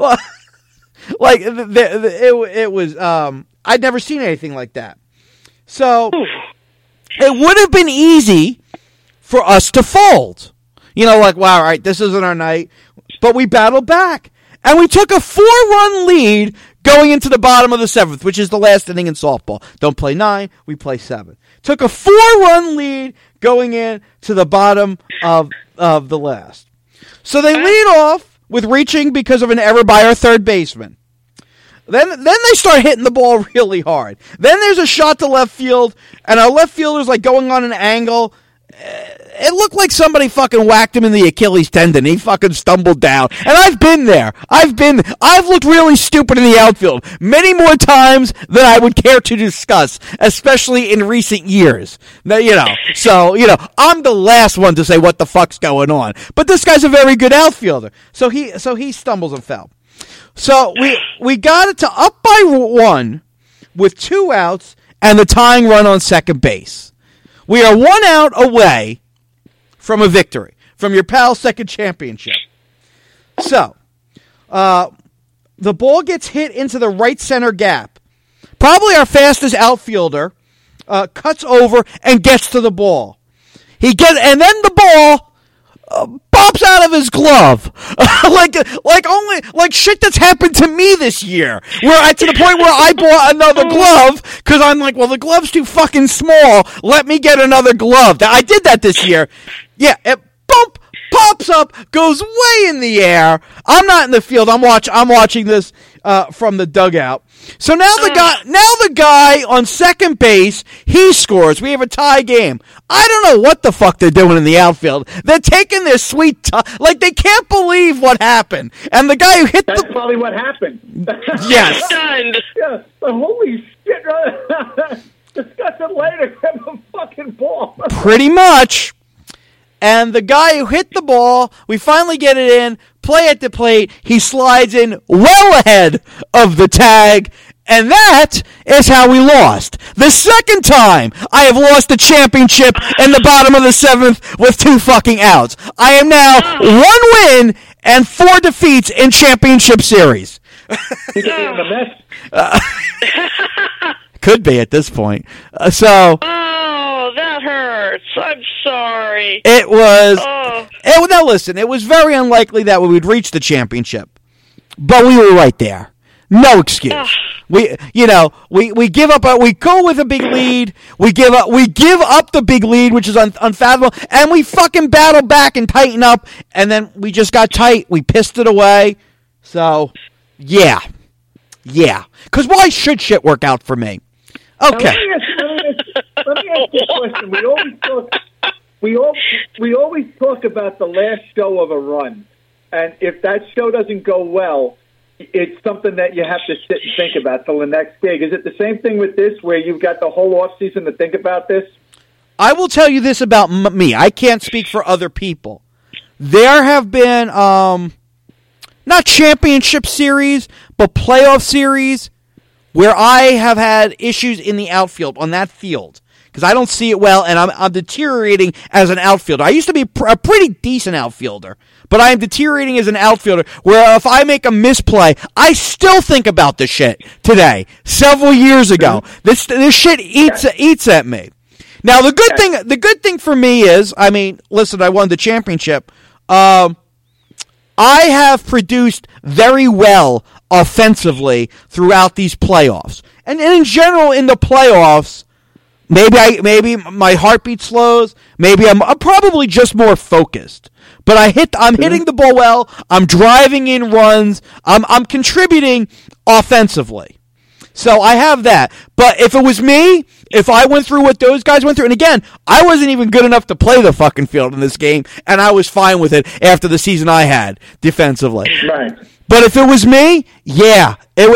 It was, I'd never seen anything like that. So... it would have been easy for us to fold. like, wow, all right, this isn't our night. But we battled back. And we took a 4-run lead going into the bottom of the 7th, which is the last inning in softball. Don't play 9, we play 7. Took a 4-run lead going in to the bottom of the last. So they lead off with reaching because of an error by our third baseman. Then they start hitting the ball really hard. Then there's a shot to left field, and our left fielder's like going on an angle. It looked like somebody fucking whacked him in the Achilles tendon. He fucking stumbled down. And I've been there. I've looked really stupid in the outfield many more times than I would care to discuss, especially in recent years. Now, I'm the last one to say what the fuck's going on. But this guy's a very good outfielder. So he stumbles and fell. So we got it to up by 1 with 2 outs and the tying run on second base. We are 1 out away from a victory, from your pal's second championship. So, the ball gets hit into the right center gap. Probably our fastest outfielder cuts over and gets to the ball. And then the ball pops out of his glove, like shit that's happened to me this year. To the point where I bought another glove because I'm like, well, the glove's too fucking small. Let me get another glove. I did that this year. Yeah, it pops up, goes way in the air. I'm not in the field. I'm watching this from the dugout. So now the guy on second base, he scores. We have a tie game. I don't know what the fuck they're doing in the outfield. They're taking their sweet time. Like, they can't believe what happened. And the guy who hit That's probably what happened. Yes. Yeah, holy shit. Discuss it later. Grab the fucking ball. Pretty much. And the guy who hit the ball, we finally get it in, play at the plate, he slides in well ahead of the tag, and that is how we lost. The second time I have lost the championship in the bottom of the 7th with 2 fucking outs. I am now 1 win and 4 defeats in championship series. You could be in the mess. Could be at this point. Oh, that hurts. I'm sorry. It was. Now listen, it was very unlikely that we would reach the championship, but we were right there. No excuse. We give up. We go with a big lead. We give up the big lead, which is unfathomable, and we fucking battle back and tighten up, and then we just got tight. We pissed it away. So, yeah. Because why should shit work out for me? Okay. Let me ask you a question. We always talk about the last show of a run, and if that show doesn't go well, it's something that you have to sit and think about till the next gig. Is it the same thing with this, where you've got the whole off season to think about this? I will tell you this about me. I can't speak for other people. There have been not championship series, but playoff series where I have had issues in the outfield on that field because I don't see it well, and I'm deteriorating as an outfielder. I used to be a pretty decent outfielder, but I am deteriorating as an outfielder where if I make a misplay, I still think about this shit today, several years ago. This shit eats at me. Now, the good thing for me is, I mean, listen, I won the championship. I have produced very well offensively throughout these playoffs. And in general, in the playoffs, maybe my heartbeat slows. Maybe I'm probably just more focused. But I'm hitting the ball well. I'm driving in runs. I'm contributing offensively. So I have that. But if it was me, if I went through what those guys went through, and again, I wasn't even good enough to play the fucking field in this game, and I was fine with it after the season I had defensively. Right. But if it was me, yeah,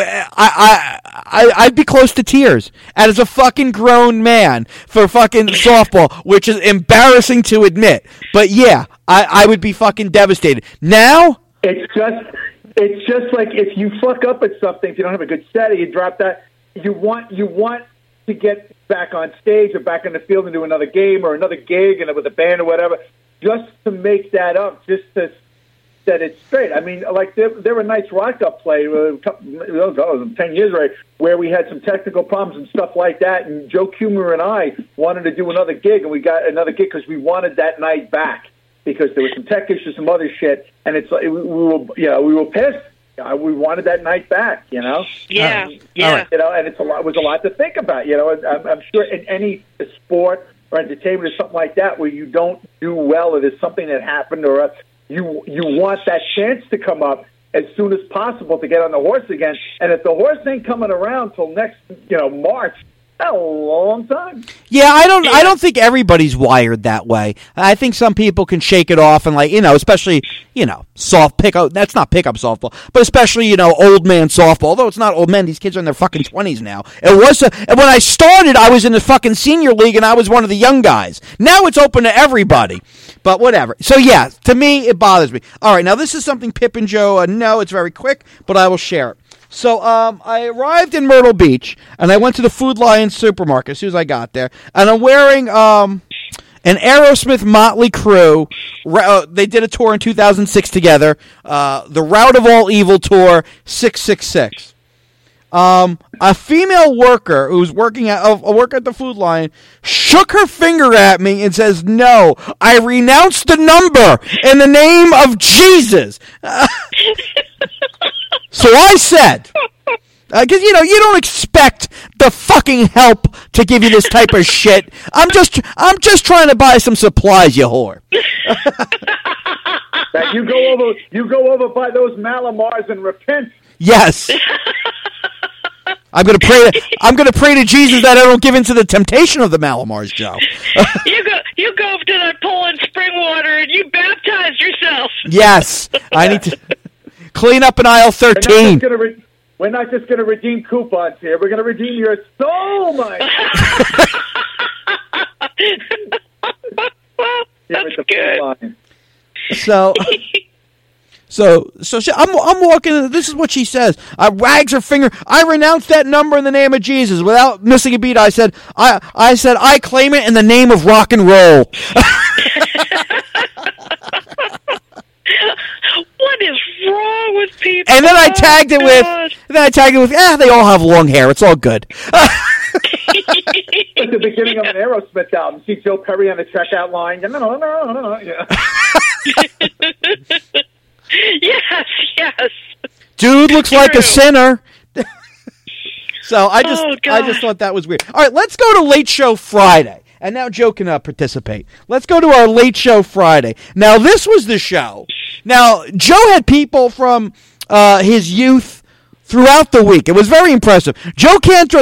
I'd be close to tears. And as a fucking grown man for fucking softball, which is embarrassing to admit. But yeah, I would be fucking devastated. Now, it's just like if you fuck up at something, if you don't have a good set, or you drop that, you want to get back on stage or back in the field and do another game or another gig and with a band or whatever, just to make that up, just to set it straight. I mean, like there were nights where I got played 10 years right, where we had some technical problems and stuff like that, and Joe Kumer and I wanted to do another gig, and we got another gig because we wanted that night back. because there was some tech issues, some other shit, and it's like we were pissed. We wanted that night back, Yeah. and it's a lot. It was a lot to think about, I'm sure in any sport or entertainment or something like that where you don't do well, or there's something that happened, or you want that chance to come up as soon as possible to get on the horse again. And if the horse ain't coming around till next, March, that's a long time. Yeah, I don't think everybody's wired that way. I think some people can shake it off and especially, soft pickup. That's not pickup softball, but especially, old man softball. Although it's not old men, these kids are in their fucking 20s now. It was, and when I started, I was in the fucking senior league and I was one of the young guys. Now it's open to everybody. But whatever. So yeah, to me, it bothers me. All right, now this is something Pip and Joe know. It's very quick, but I will share it. So I arrived in Myrtle Beach, and I went to the Food Lion supermarket as soon as I got there, and I'm wearing an Aerosmith Motley Crue. They did a tour in 2006 together, the Route of All Evil tour, 666. A female worker who's working at the Food Lion shook her finger at me and says, "No, I renounce the number in the name of Jesus." So I said, because you don't expect the fucking help to give you this type of shit. I'm just trying to buy some supplies, you whore. You go over by those Malamars and repent. Yes. I'm gonna pray to Jesus that I don't give in to the temptation of the Malamars, Joe. You go up to that Poland spring water and you baptize yourself. Yes, I need to clean up in aisle 13. We're not just going to redeem coupons here. We're going to redeem your soul, Mike. That's good. So I'm walking. This is what she says. I wags her finger. I renounce that number in the name of Jesus. Without missing a beat, I said, I claim it in the name of rock and roll. What is wrong with people? And then I tagged it with, they all have long hair. It's all good. At the beginning of an Aerosmith album, see Joe Perry on the checkout line. No. Yeah. Yes. Dude looks like a sinner. So I just thought that was weird. All right, let's go to Late Show Friday. And now Joe can participate. Let's go to our Late Show Friday. Now, this was the show. Now, Joe had people from his youth throughout the week. It was very impressive. Joe can't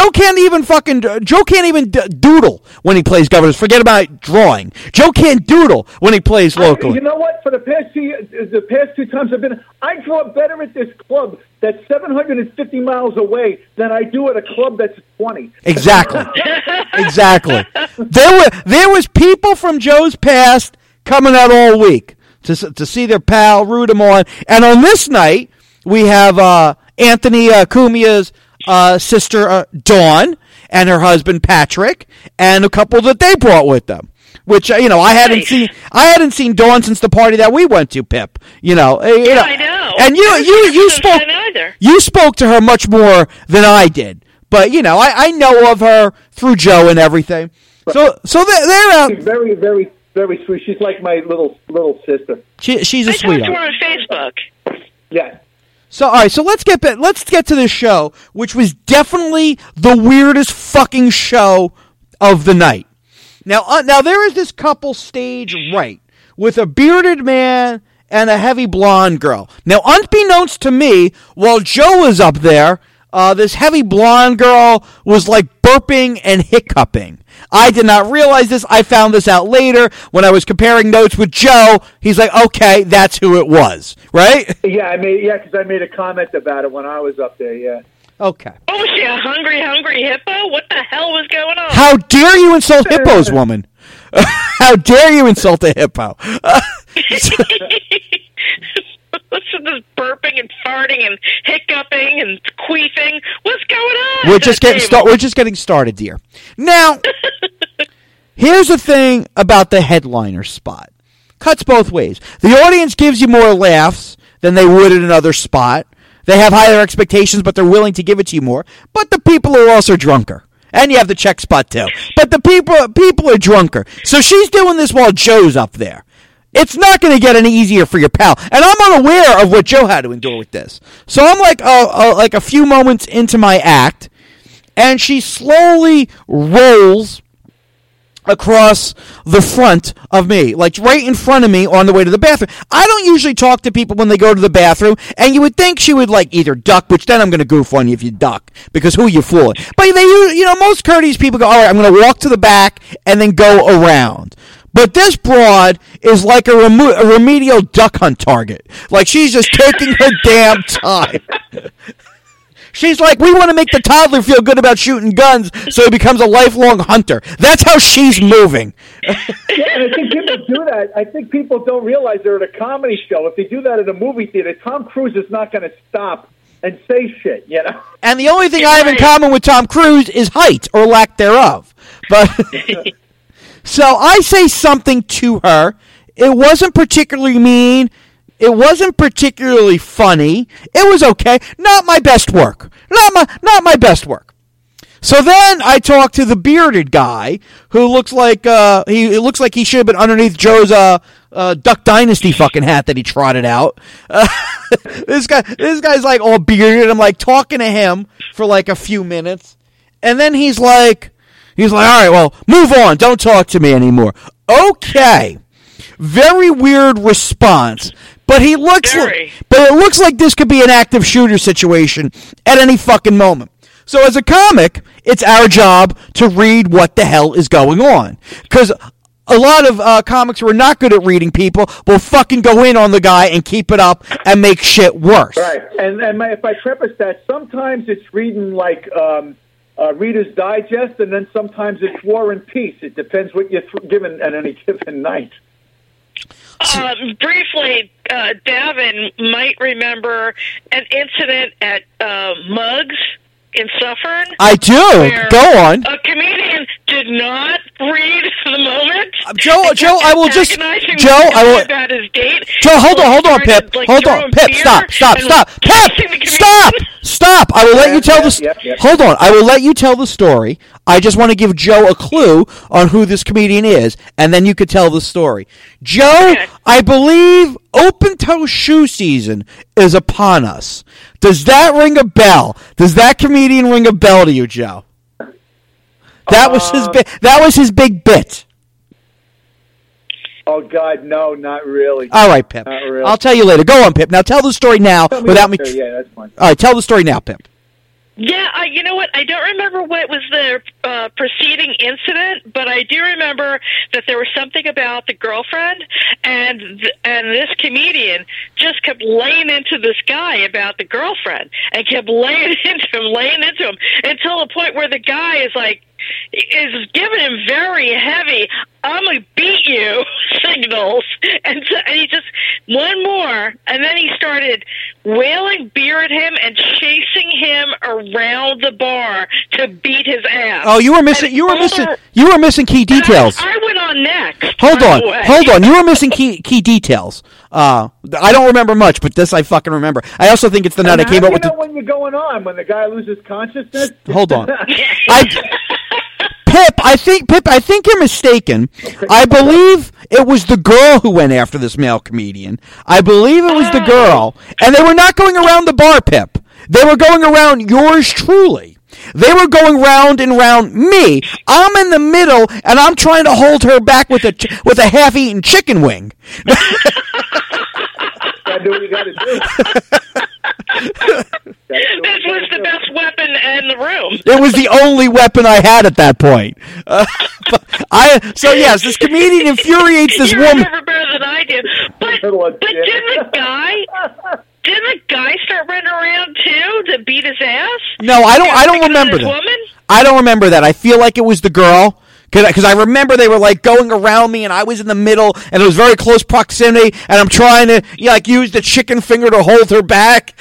even doodle when he plays Governors. Forget about drawing. Joe can't doodle when he plays locally. You know what? For the past two times I've been, I draw better at this club that's 750 miles away than I do at a club that's 20. Exactly. Exactly. There was people from Joe's past coming out all week to see their pal, root him on. And on this night, we have Anthony Cumia's sister Dawn and her husband Patrick, and a couple that they brought with them. Which I hadn't seen Dawn since the party that we went to, Pip. I know. And you spoke to her much more than I did. But I know of her through Joe and everything. So they're out. She's very, very, very sweet. She's like my little sister. She's a sweetheart. I talked to her on Facebook. Yeah. So all right, so let's get to this show, which was definitely the weirdest fucking show of the night. Now there is this couple stage right with a bearded man and a heavy blonde girl. Now, unbeknownst to me, while Joe was up there, this heavy blonde girl was like burping and hiccuping. I did not realize this. I found this out later when I was comparing notes with Joe. He's like, okay, that's who it was, right? Yeah, because I made a comment about it when I was up there, yeah. Okay. Oh, was she a hungry hippo? What the hell was going on? How dare you insult hippos, woman? How dare you insult a hippo? Listen to this burping and farting and hiccuping and queefing. What's going on? We're just getting started, dear. Now, here's the thing about the headliner spot. Cuts both ways. The audience gives you more laughs than they would at another spot. They have higher expectations, but they're willing to give it to you more. But the people are also drunker. And you have the check spot, too. But the people are drunker. So she's doing this while Joe's up there. It's not going to get any easier for your pal. And I'm unaware of what Joe had to endure with this. So I'm like a few moments into my act, and she slowly rolls across the front of me, like right in front of me on the way to the bathroom. I don't usually talk to people when they go to the bathroom, and you would think she would like either duck, which then I'm going to goof on you if you duck, because who are you fooling? But most courteous people go, all right, I'm going to walk to the back and then go around. But this broad is like a remedial duck hunt target. Like she's just taking her damn time. She's like, we want to make the toddler feel good about shooting guns so he becomes a lifelong hunter. That's how she's moving. Yeah, and I think people do that. I think people don't realize they're at a comedy show. If they do that at a movie theater, Tom Cruise is not going to stop and say shit, you know? And the only thing I have in common with Tom Cruise is height or lack thereof. But so I say something to her. It wasn't particularly mean. It wasn't particularly funny. It was okay. Not my best work. Not my best work. So then I talked to the bearded guy who looks like he should have been underneath Joe's Duck Dynasty fucking hat that he trotted out. This guy's like all bearded. I'm like talking to him for like a few minutes, and then he's like, all right, well, move on. Don't talk to me anymore. Okay. Very weird response. But it looks like this could be an active shooter situation at any fucking moment. So as a comic, it's our job to read what the hell is going on. Because a lot of comics who are not good at reading people will fucking go in on the guy and keep it up and make shit worse. Right. And if I preface that, sometimes it's reading like Reader's Digest, and then sometimes it's War and Peace. It depends what you're given at any given night. Briefly, Davin might remember an incident at Muggs in Suffern. I do. Go on. A comedian did not read the moment. Joe, I will just. Joe, I will. About his date. Joe, hold on, Pip. Hold on, Pip. Stop. Pip, stop. I will let you tell the. Hold on. I will let you tell the story. I just want to give Joe a clue on who this comedian is, and then you could tell the story. Joe, okay. I believe open-toe shoe season is upon us. Does that ring a bell? Does that comedian ring a bell to you, Joe? That was his big bit. Oh God, no, not really. All right, Pip. Not really. I'll tell you later. Go on, Pip. Now tell the story now without me. Yeah, that's fine. All right, tell the story now, Pip. Yeah, you know what? I don't remember what was the preceding incident, but I do remember that there was something about the girlfriend, and this comedian just kept laying into this guy about the girlfriend, and kept laying into him, until the point where the guy is giving him very heavy, I'm going to beat you signals. And he just, one more, and then he started wailing beer at him and chasing him around the bar to beat his ass. Oh, you were missing key details. I went on next. Hold on. You were missing key details. I don't remember much, but this I fucking remember. I also think it's the night I came up with. When you're going on, when the guy loses consciousness. Hold on. Pip, I think you're mistaken. I believe it was the girl who went after this male comedian. I believe it was the girl. And they were not going around the bar, Pip. They were going around yours truly. They were going round and round me. I'm in the middle, and I'm trying to hold her back with a half-eaten chicken wing. Gotta do what you gotta do. This was the best weapon in the room. It was the only weapon I had at that point. So yes, this comedian infuriates this woman. You remember better than I did. But didn't the guy start running around too to beat his ass? No, I don't remember that. Woman? I don't remember that. I feel like it was the girl. Because I remember they were like going around me, and I was in the middle, and it was very close proximity, and I'm trying to use the chicken finger to hold her back.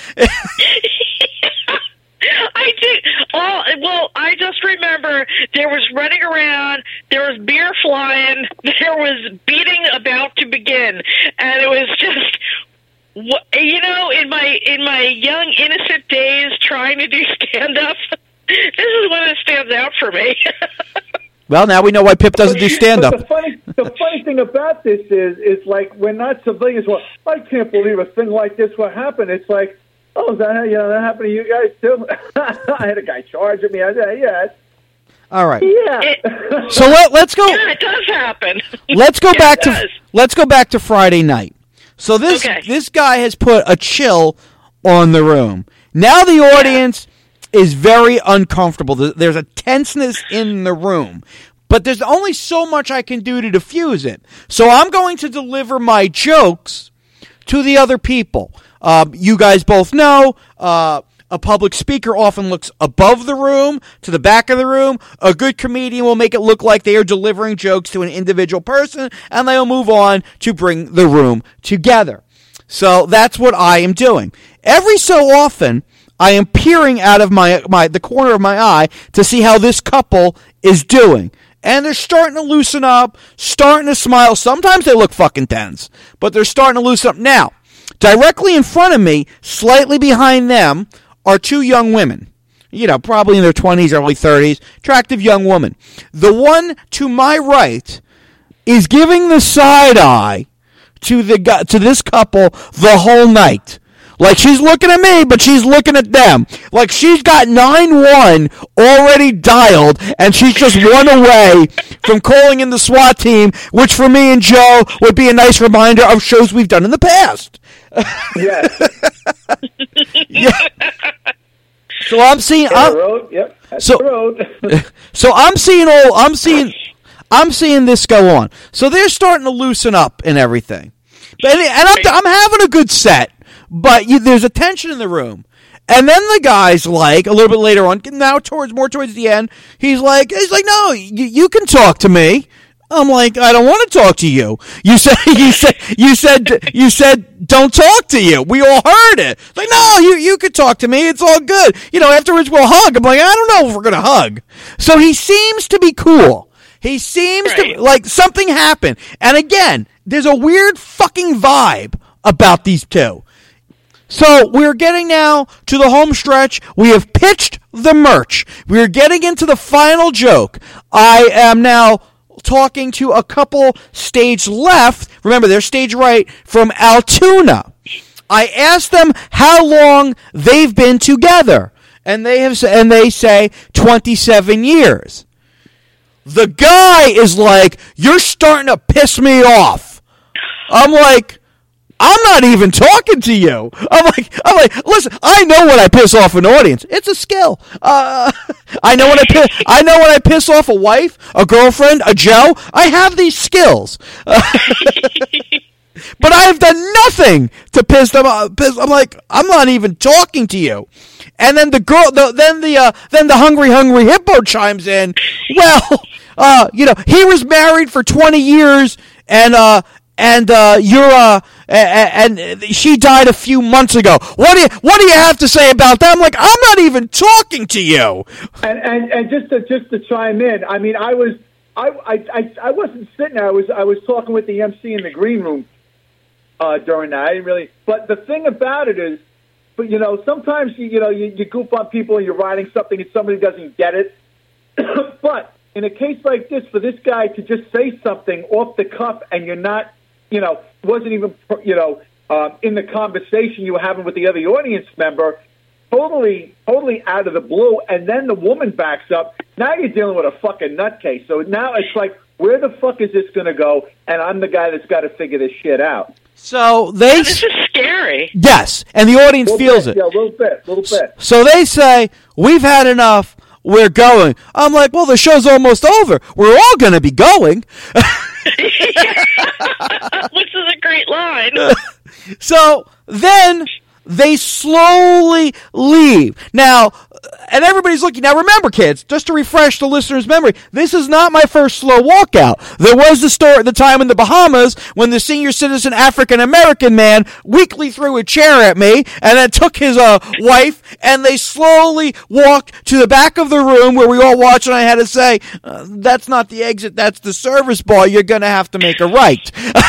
I did. Well, I just remember there was running around, there was beer flying, there was beating about to begin, and it was just, in my young innocent days trying to do stand up, this is one that stands out for me. Well, now we know why Pip doesn't do stand-up. The funny thing about this is like we're not civilians. Well, I can't believe a thing like this will happen. It's like, oh, is that that happened to you guys too? I had a guy charging me. I said, yeah. All right. Yeah. So let's go. Yeah, it does happen. Let's go Yeah, back to Friday night. So this guy has put a chill on the room. Now the audience is very uncomfortable. There's a tenseness in the room. But there's only so much I can do to diffuse it. So I'm going to deliver my jokes to the other people. You guys both know a public speaker often looks above the room, to the back of the room. A good comedian will make it look like they are delivering jokes to an individual person, and they will move on to bring the room together. So that's what I am doing. Every so often, I am peering out of the corner of my eye to see how this couple is doing. And they're starting to loosen up, starting to smile. Sometimes they look fucking tense, but they're starting to loosen up. Now, directly in front of me, slightly behind them, are two young women. Probably in their 20s, early 30s. Attractive young woman. The one to my right is giving the side eye to this couple the whole night. Like, she's looking at me, but she's looking at them. Like, she's got 911 already dialed, and she's just one away from calling in the SWAT team, which for me and Joe would be a nice reminder of shows we've done in the past. Yes. Yeah. So I'm seeing. Yep. That's the road. So I'm seeing this go on. So they're starting to loosen up and everything. And I'm having a good set. But there's a tension in the room. And then the guy's like, a little bit later on, now more towards the end, he's like, no, you can talk to me. I'm like, I don't want to talk to you. You said, don't talk to you. We all heard it. Like, no, you could talk to me. It's all good. Afterwards we'll hug. I'm like, I don't know if we're going to hug. So he seems to be cool. He seems to, like, something happened. And again, there's a weird fucking vibe about these two. So we're getting now to the home stretch. We have pitched the merch. We're getting into the final joke. I am now talking to a couple stage left. Remember, they're stage right from Altoona. I asked them how long they've been together, and they say 27 years. The guy is like, "You're starting to piss me off." I'm like, I'm not even talking to you. I'm like, listen, I know when I piss off an audience. It's a skill. I know when I piss off a wife, a girlfriend, a Joe. I have these skills. But I have done nothing to piss them off. I'm like, I'm not even talking to you. And then then the hungry hippo chimes in. Well, he was married for 20 years and she died a few months ago. What do you have to say about that? I'm like, I'm not even talking to you. And just to chime in, I mean, I wasn't sitting there. I was talking with the MC in the green room during that. I didn't really. But the thing about it is, but sometimes you goof on people and you're writing something and somebody doesn't get it. But in a case like this, for this guy to just say something off the cuff and you're not, wasn't even, in the conversation you were having with the other audience member, totally out of the blue, and then the woman backs up. Now you're dealing with a fucking nutcase. So now it's like, where the fuck is this going to go? And I'm the guy that's got to figure this shit out. So this is scary. Yes, and the audience feels it. Yeah, a little bit. So they say, we've had enough. We're going. I'm like, well, the show's almost over. We're all going to be going. Which is a great line. So then they slowly leave. Now, and everybody's looking. Now, remember, kids, just to refresh the listener's memory, this is not my first slow walkout. There was the story at the time in the Bahamas when the senior citizen African-American man weakly threw a chair at me and then took his wife, and they slowly walked to the back of the room where we all watched, and I had to say, that's not the exit, that's the service bar. You're going to have to make a right.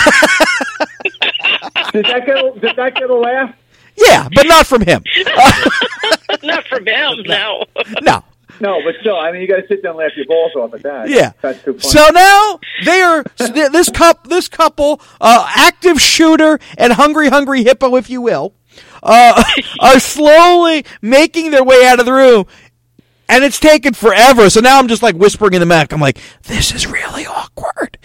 Did that get a laugh? Yeah, but not from him. Not from him, no. No. No, but still, I mean, you got to sit down and laugh your balls off at that. Yeah. That's too funny. So now they are this couple, active shooter and hungry hippo, if you will, are slowly making their way out of the room, and it's taken forever. So now I'm just like whispering in the mic. I'm like, this is really awkward.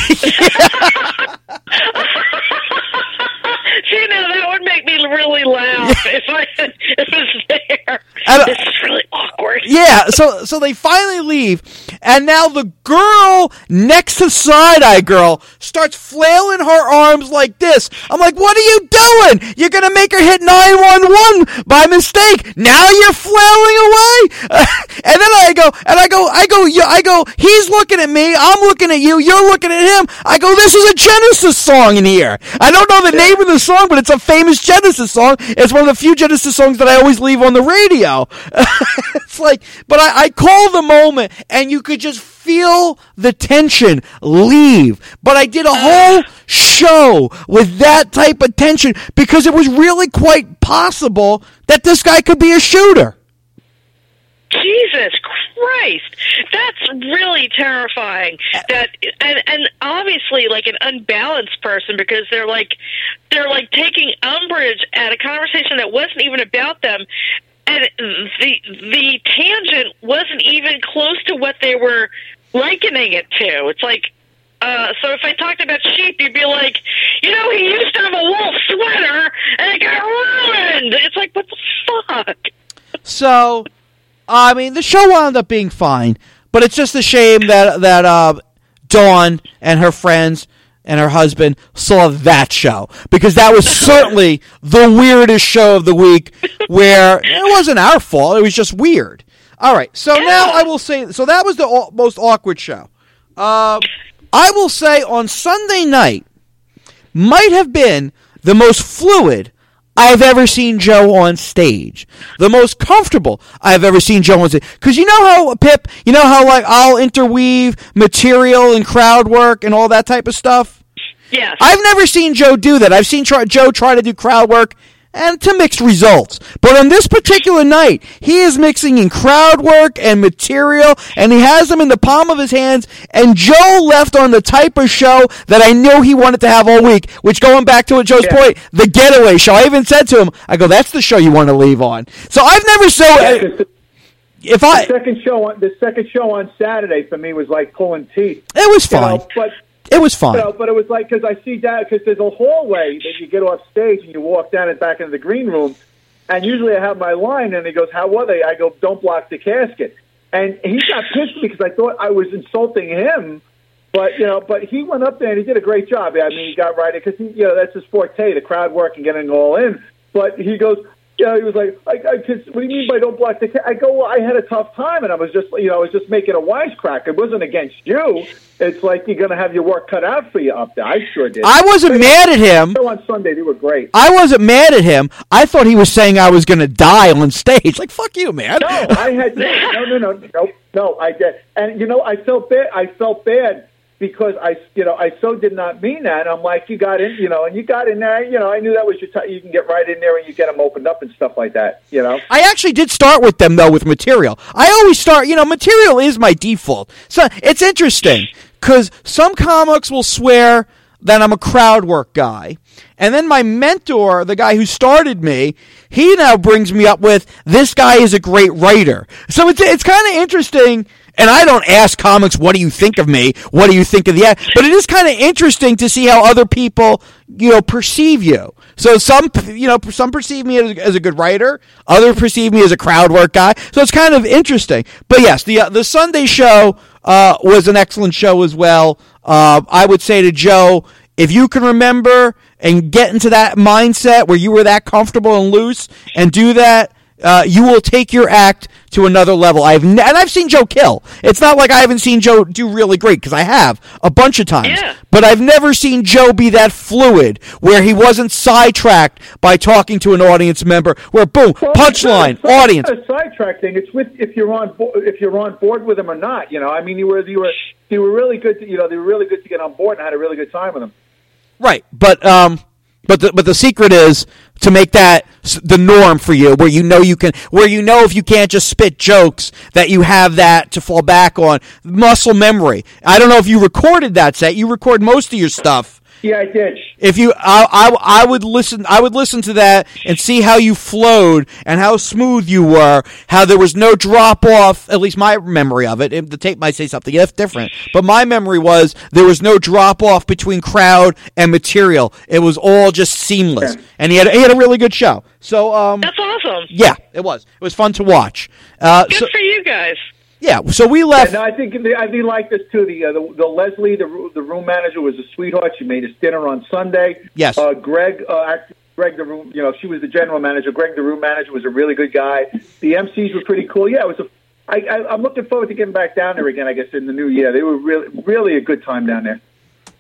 See, now that would make me really laugh if it was there. This is really awkward. Yeah, so they finally leave, and now the girl next to Side-Eye Girl starts flailing her arms like this. I'm like, what are you doing? You're going to make her hit 911 by mistake. Now you're flailing away? And then I go, he's looking at me, I'm looking at you, you're looking at him. I go, this is a Genesis song in here. I don't know the name of the song, but it's a famous Genesis song. It's one of the few Genesis songs that I always leave on the radio. It's like, but I call the moment, and you could just feel the tension leave. But I did a whole show with that type of tension because it was really quite possible that this guy could be a shooter. Jesus Christ, that's really terrifying. That and obviously like an unbalanced person, because they're like taking umbrage at a conversation that wasn't even about them, and the tangent wasn't even close to what they were likening it to. It's like, so if I talked about sheep, you'd be like, he used to have a wool sweater and it got ruined. It's like, what the fuck? So, I mean, the show wound up being fine, but it's just a shame that Dawn and her friends and her husband saw that show, because that was certainly the weirdest show of the week, where it wasn't our fault, it was just weird. All right, so now I will say, so that was the most awkward show. I will say on Sunday night might have been the most fluid I've ever seen Joe on stage. The most comfortable I've ever seen Joe on stage. Because you know how, Pip, like I'll interweave material and crowd work and all that type of stuff? Yes. I've never seen Joe do that. I've seen Joe try to do crowd work, and to mixed results. But on this particular night, he is mixing in crowd work and material, and he has them in the palm of his hands, and Joe left on the type of show that I knew he wanted to have all week, which, going back to Joe's point, the Getaway show. I even said to him, I go, that's the show you want to leave on. So I've never the second show on Saturday for me was like pulling teeth. It was fine. It was fine. But it was like, because I see that, because there's a hallway that you get off stage and you walk down and back into the green room, and usually I have my line, and he goes, how were they? I go, don't block the casket. And he got pissed at me because I thought I was insulting him, but he went up there and he did a great job. I mean, he got right, because that's his forte, the crowd work and getting all in. But he goes, he was like, what do you mean by don't block the casket? I go, well, I had a tough time, and I was just making a wisecrack. It wasn't against you. It's like you're going to have your work cut out for you up there. I sure did. I wasn't mad at him. On Sunday, they were great. I wasn't mad at him. I thought he was saying I was going to die on stage. Like, fuck you, man. No, I had no. I did, and I felt bad. I felt bad because I so did not mean that. And I'm like, you got in, and you got in there. I knew that was your time. You can get right in there and you get them opened up and stuff like that. I actually did start with them though with material. I always start. Material is my default. So it's interesting. Because some comics will swear that I'm a crowd work guy. And then my mentor, the guy who started me, he now brings me up with, this guy is a great writer. So it's kind of interesting. And I don't ask comics, what do you think of me? What do you think of the act? But it is kind of interesting to see how other people, perceive you. So some perceive me as a good writer. Others perceive me as a crowd work guy. So it's kind of interesting. But yes, the Sunday show was an excellent show as well. I would say to Joe, if you can remember and get into that mindset where you were that comfortable and loose and do that, you will take your act to another level. I've seen Joe kill. It's not like I haven't seen Joe do really great, because I have a bunch of times. Yeah. But I've never seen Joe be that fluid, where he wasn't sidetracked by talking to an audience member. Where boom, punchline, audience. It's not a sidetrack thing. It's with if you're on board with him or not. I mean, you were really good. They were really good to get on board, and I had a really good time with him. Right, but But the secret is to make that the norm for you, where you know if you can't just spit jokes, that you have that to fall back on. Muscle memory. I don't know if you recorded that set. You record most of your stuff. Yeah, I did. If you, I would listen to that and see how you flowed and how smooth you were, how there was no drop off, at least my memory of it. The tape might say something different, but my memory was there was no drop off between crowd and material. It was all just seamless. Okay. And he had a really good show. So, That's awesome. yeah, it was. It was fun to watch. Good for you guys. Yeah, so we left. Yeah, no, I think like this too. The Leslie, the room manager, was a sweetheart. She made us dinner on Sunday. Yes. Greg, the room, she was the general manager. Greg, the room manager, was a really good guy. The MCs were pretty cool. Yeah, it was I'm looking forward to getting back down there again. I guess in the new year, they were really a good time down there.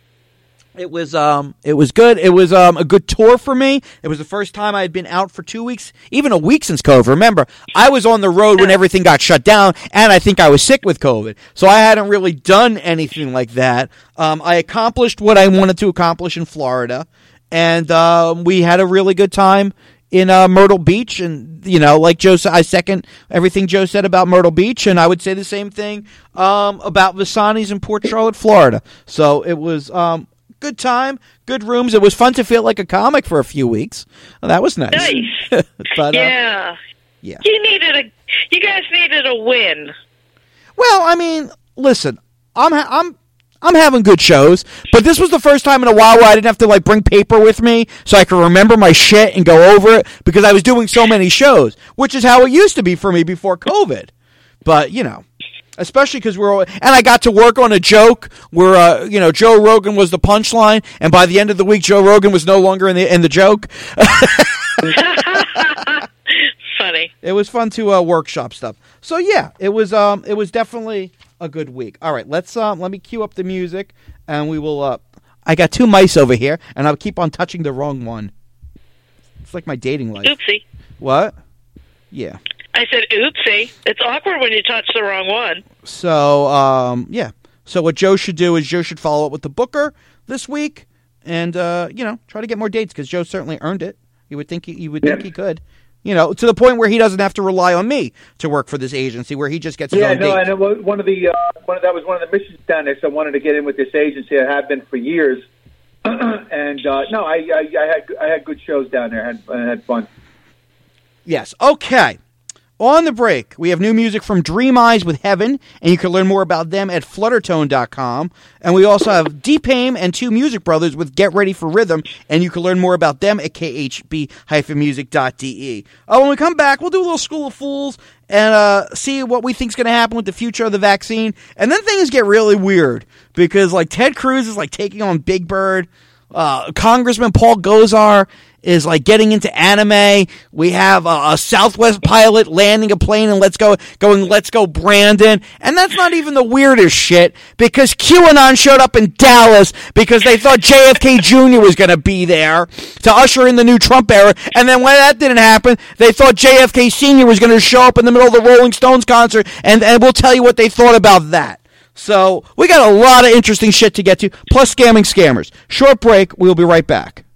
It was good. It was a good tour for me. It was the first time I had been out for 2 weeks, even a week since COVID. Remember, I was on the road when everything got shut down, and I think I was sick with COVID. So I hadn't really done anything like that. I accomplished what I wanted to accomplish in Florida, and we had a really good time in Myrtle Beach. And, like Joe said, I second everything Joe said about Myrtle Beach, and I would say the same thing about Visani's in Port Charlotte, Florida. So it was good time, good rooms. It was fun to feel like a comic for a few weeks. Well, that was nice. Nice. But, yeah. Yeah. You guys needed a win. Well, I mean, listen, I'm having good shows, but this was the first time in a while where I didn't have to bring paper with me so I could remember my shit and go over it, because I was doing so many shows, which is how it used to be for me before COVID. But, especially because and I got to work on a joke where, Joe Rogan was the punchline, and by the end of the week, Joe Rogan was no longer in the joke. Funny. It was fun to workshop stuff. So yeah, it was definitely a good week. All right, let me cue up the music, and we will. I got two mice over here, and I'll keep on touching the wrong one. It's like my dating life. Oopsie. What? Yeah. I said, oopsie. It's awkward when you touch the wrong one. So, yeah. So what Joe should do is Joe should follow up with the booker this week and, try to get more dates, because Joe certainly earned it. You would think think he could. To the point where he doesn't have to rely on me to work for this agency, where he just gets his own dates. Yeah, no, and that was one of the missions down there, so I wanted to get in with this agency. I have been for years. And, I had good shows down there. I had fun. Yes. Okay. On the break, we have new music from Dream Eyes with Heaven, and you can learn more about them at fluttertone.com. And we also have D-Pame and Two Music Brothers with Get Ready for Rhythm, and you can learn more about them at khb-music.de. When we come back, we'll do a little School of Fools and see what we think is going to happen with the future of the vaccine. And then things get really weird, because Ted Cruz is taking on Big Bird. Congressman Paul Gosar is getting into anime. We have a Southwest pilot landing a plane and let's go Brandon. And that's not even the weirdest shit, because QAnon showed up in Dallas because they thought JFK Jr. was going to be there to usher in the new Trump era. And then when that didn't happen, they thought JFK Sr. was going to show up in the middle of the Rolling Stones concert, and we'll tell you what they thought about that. So we got a lot of interesting shit to get to, plus scamming scammers. Short break. We'll be right back.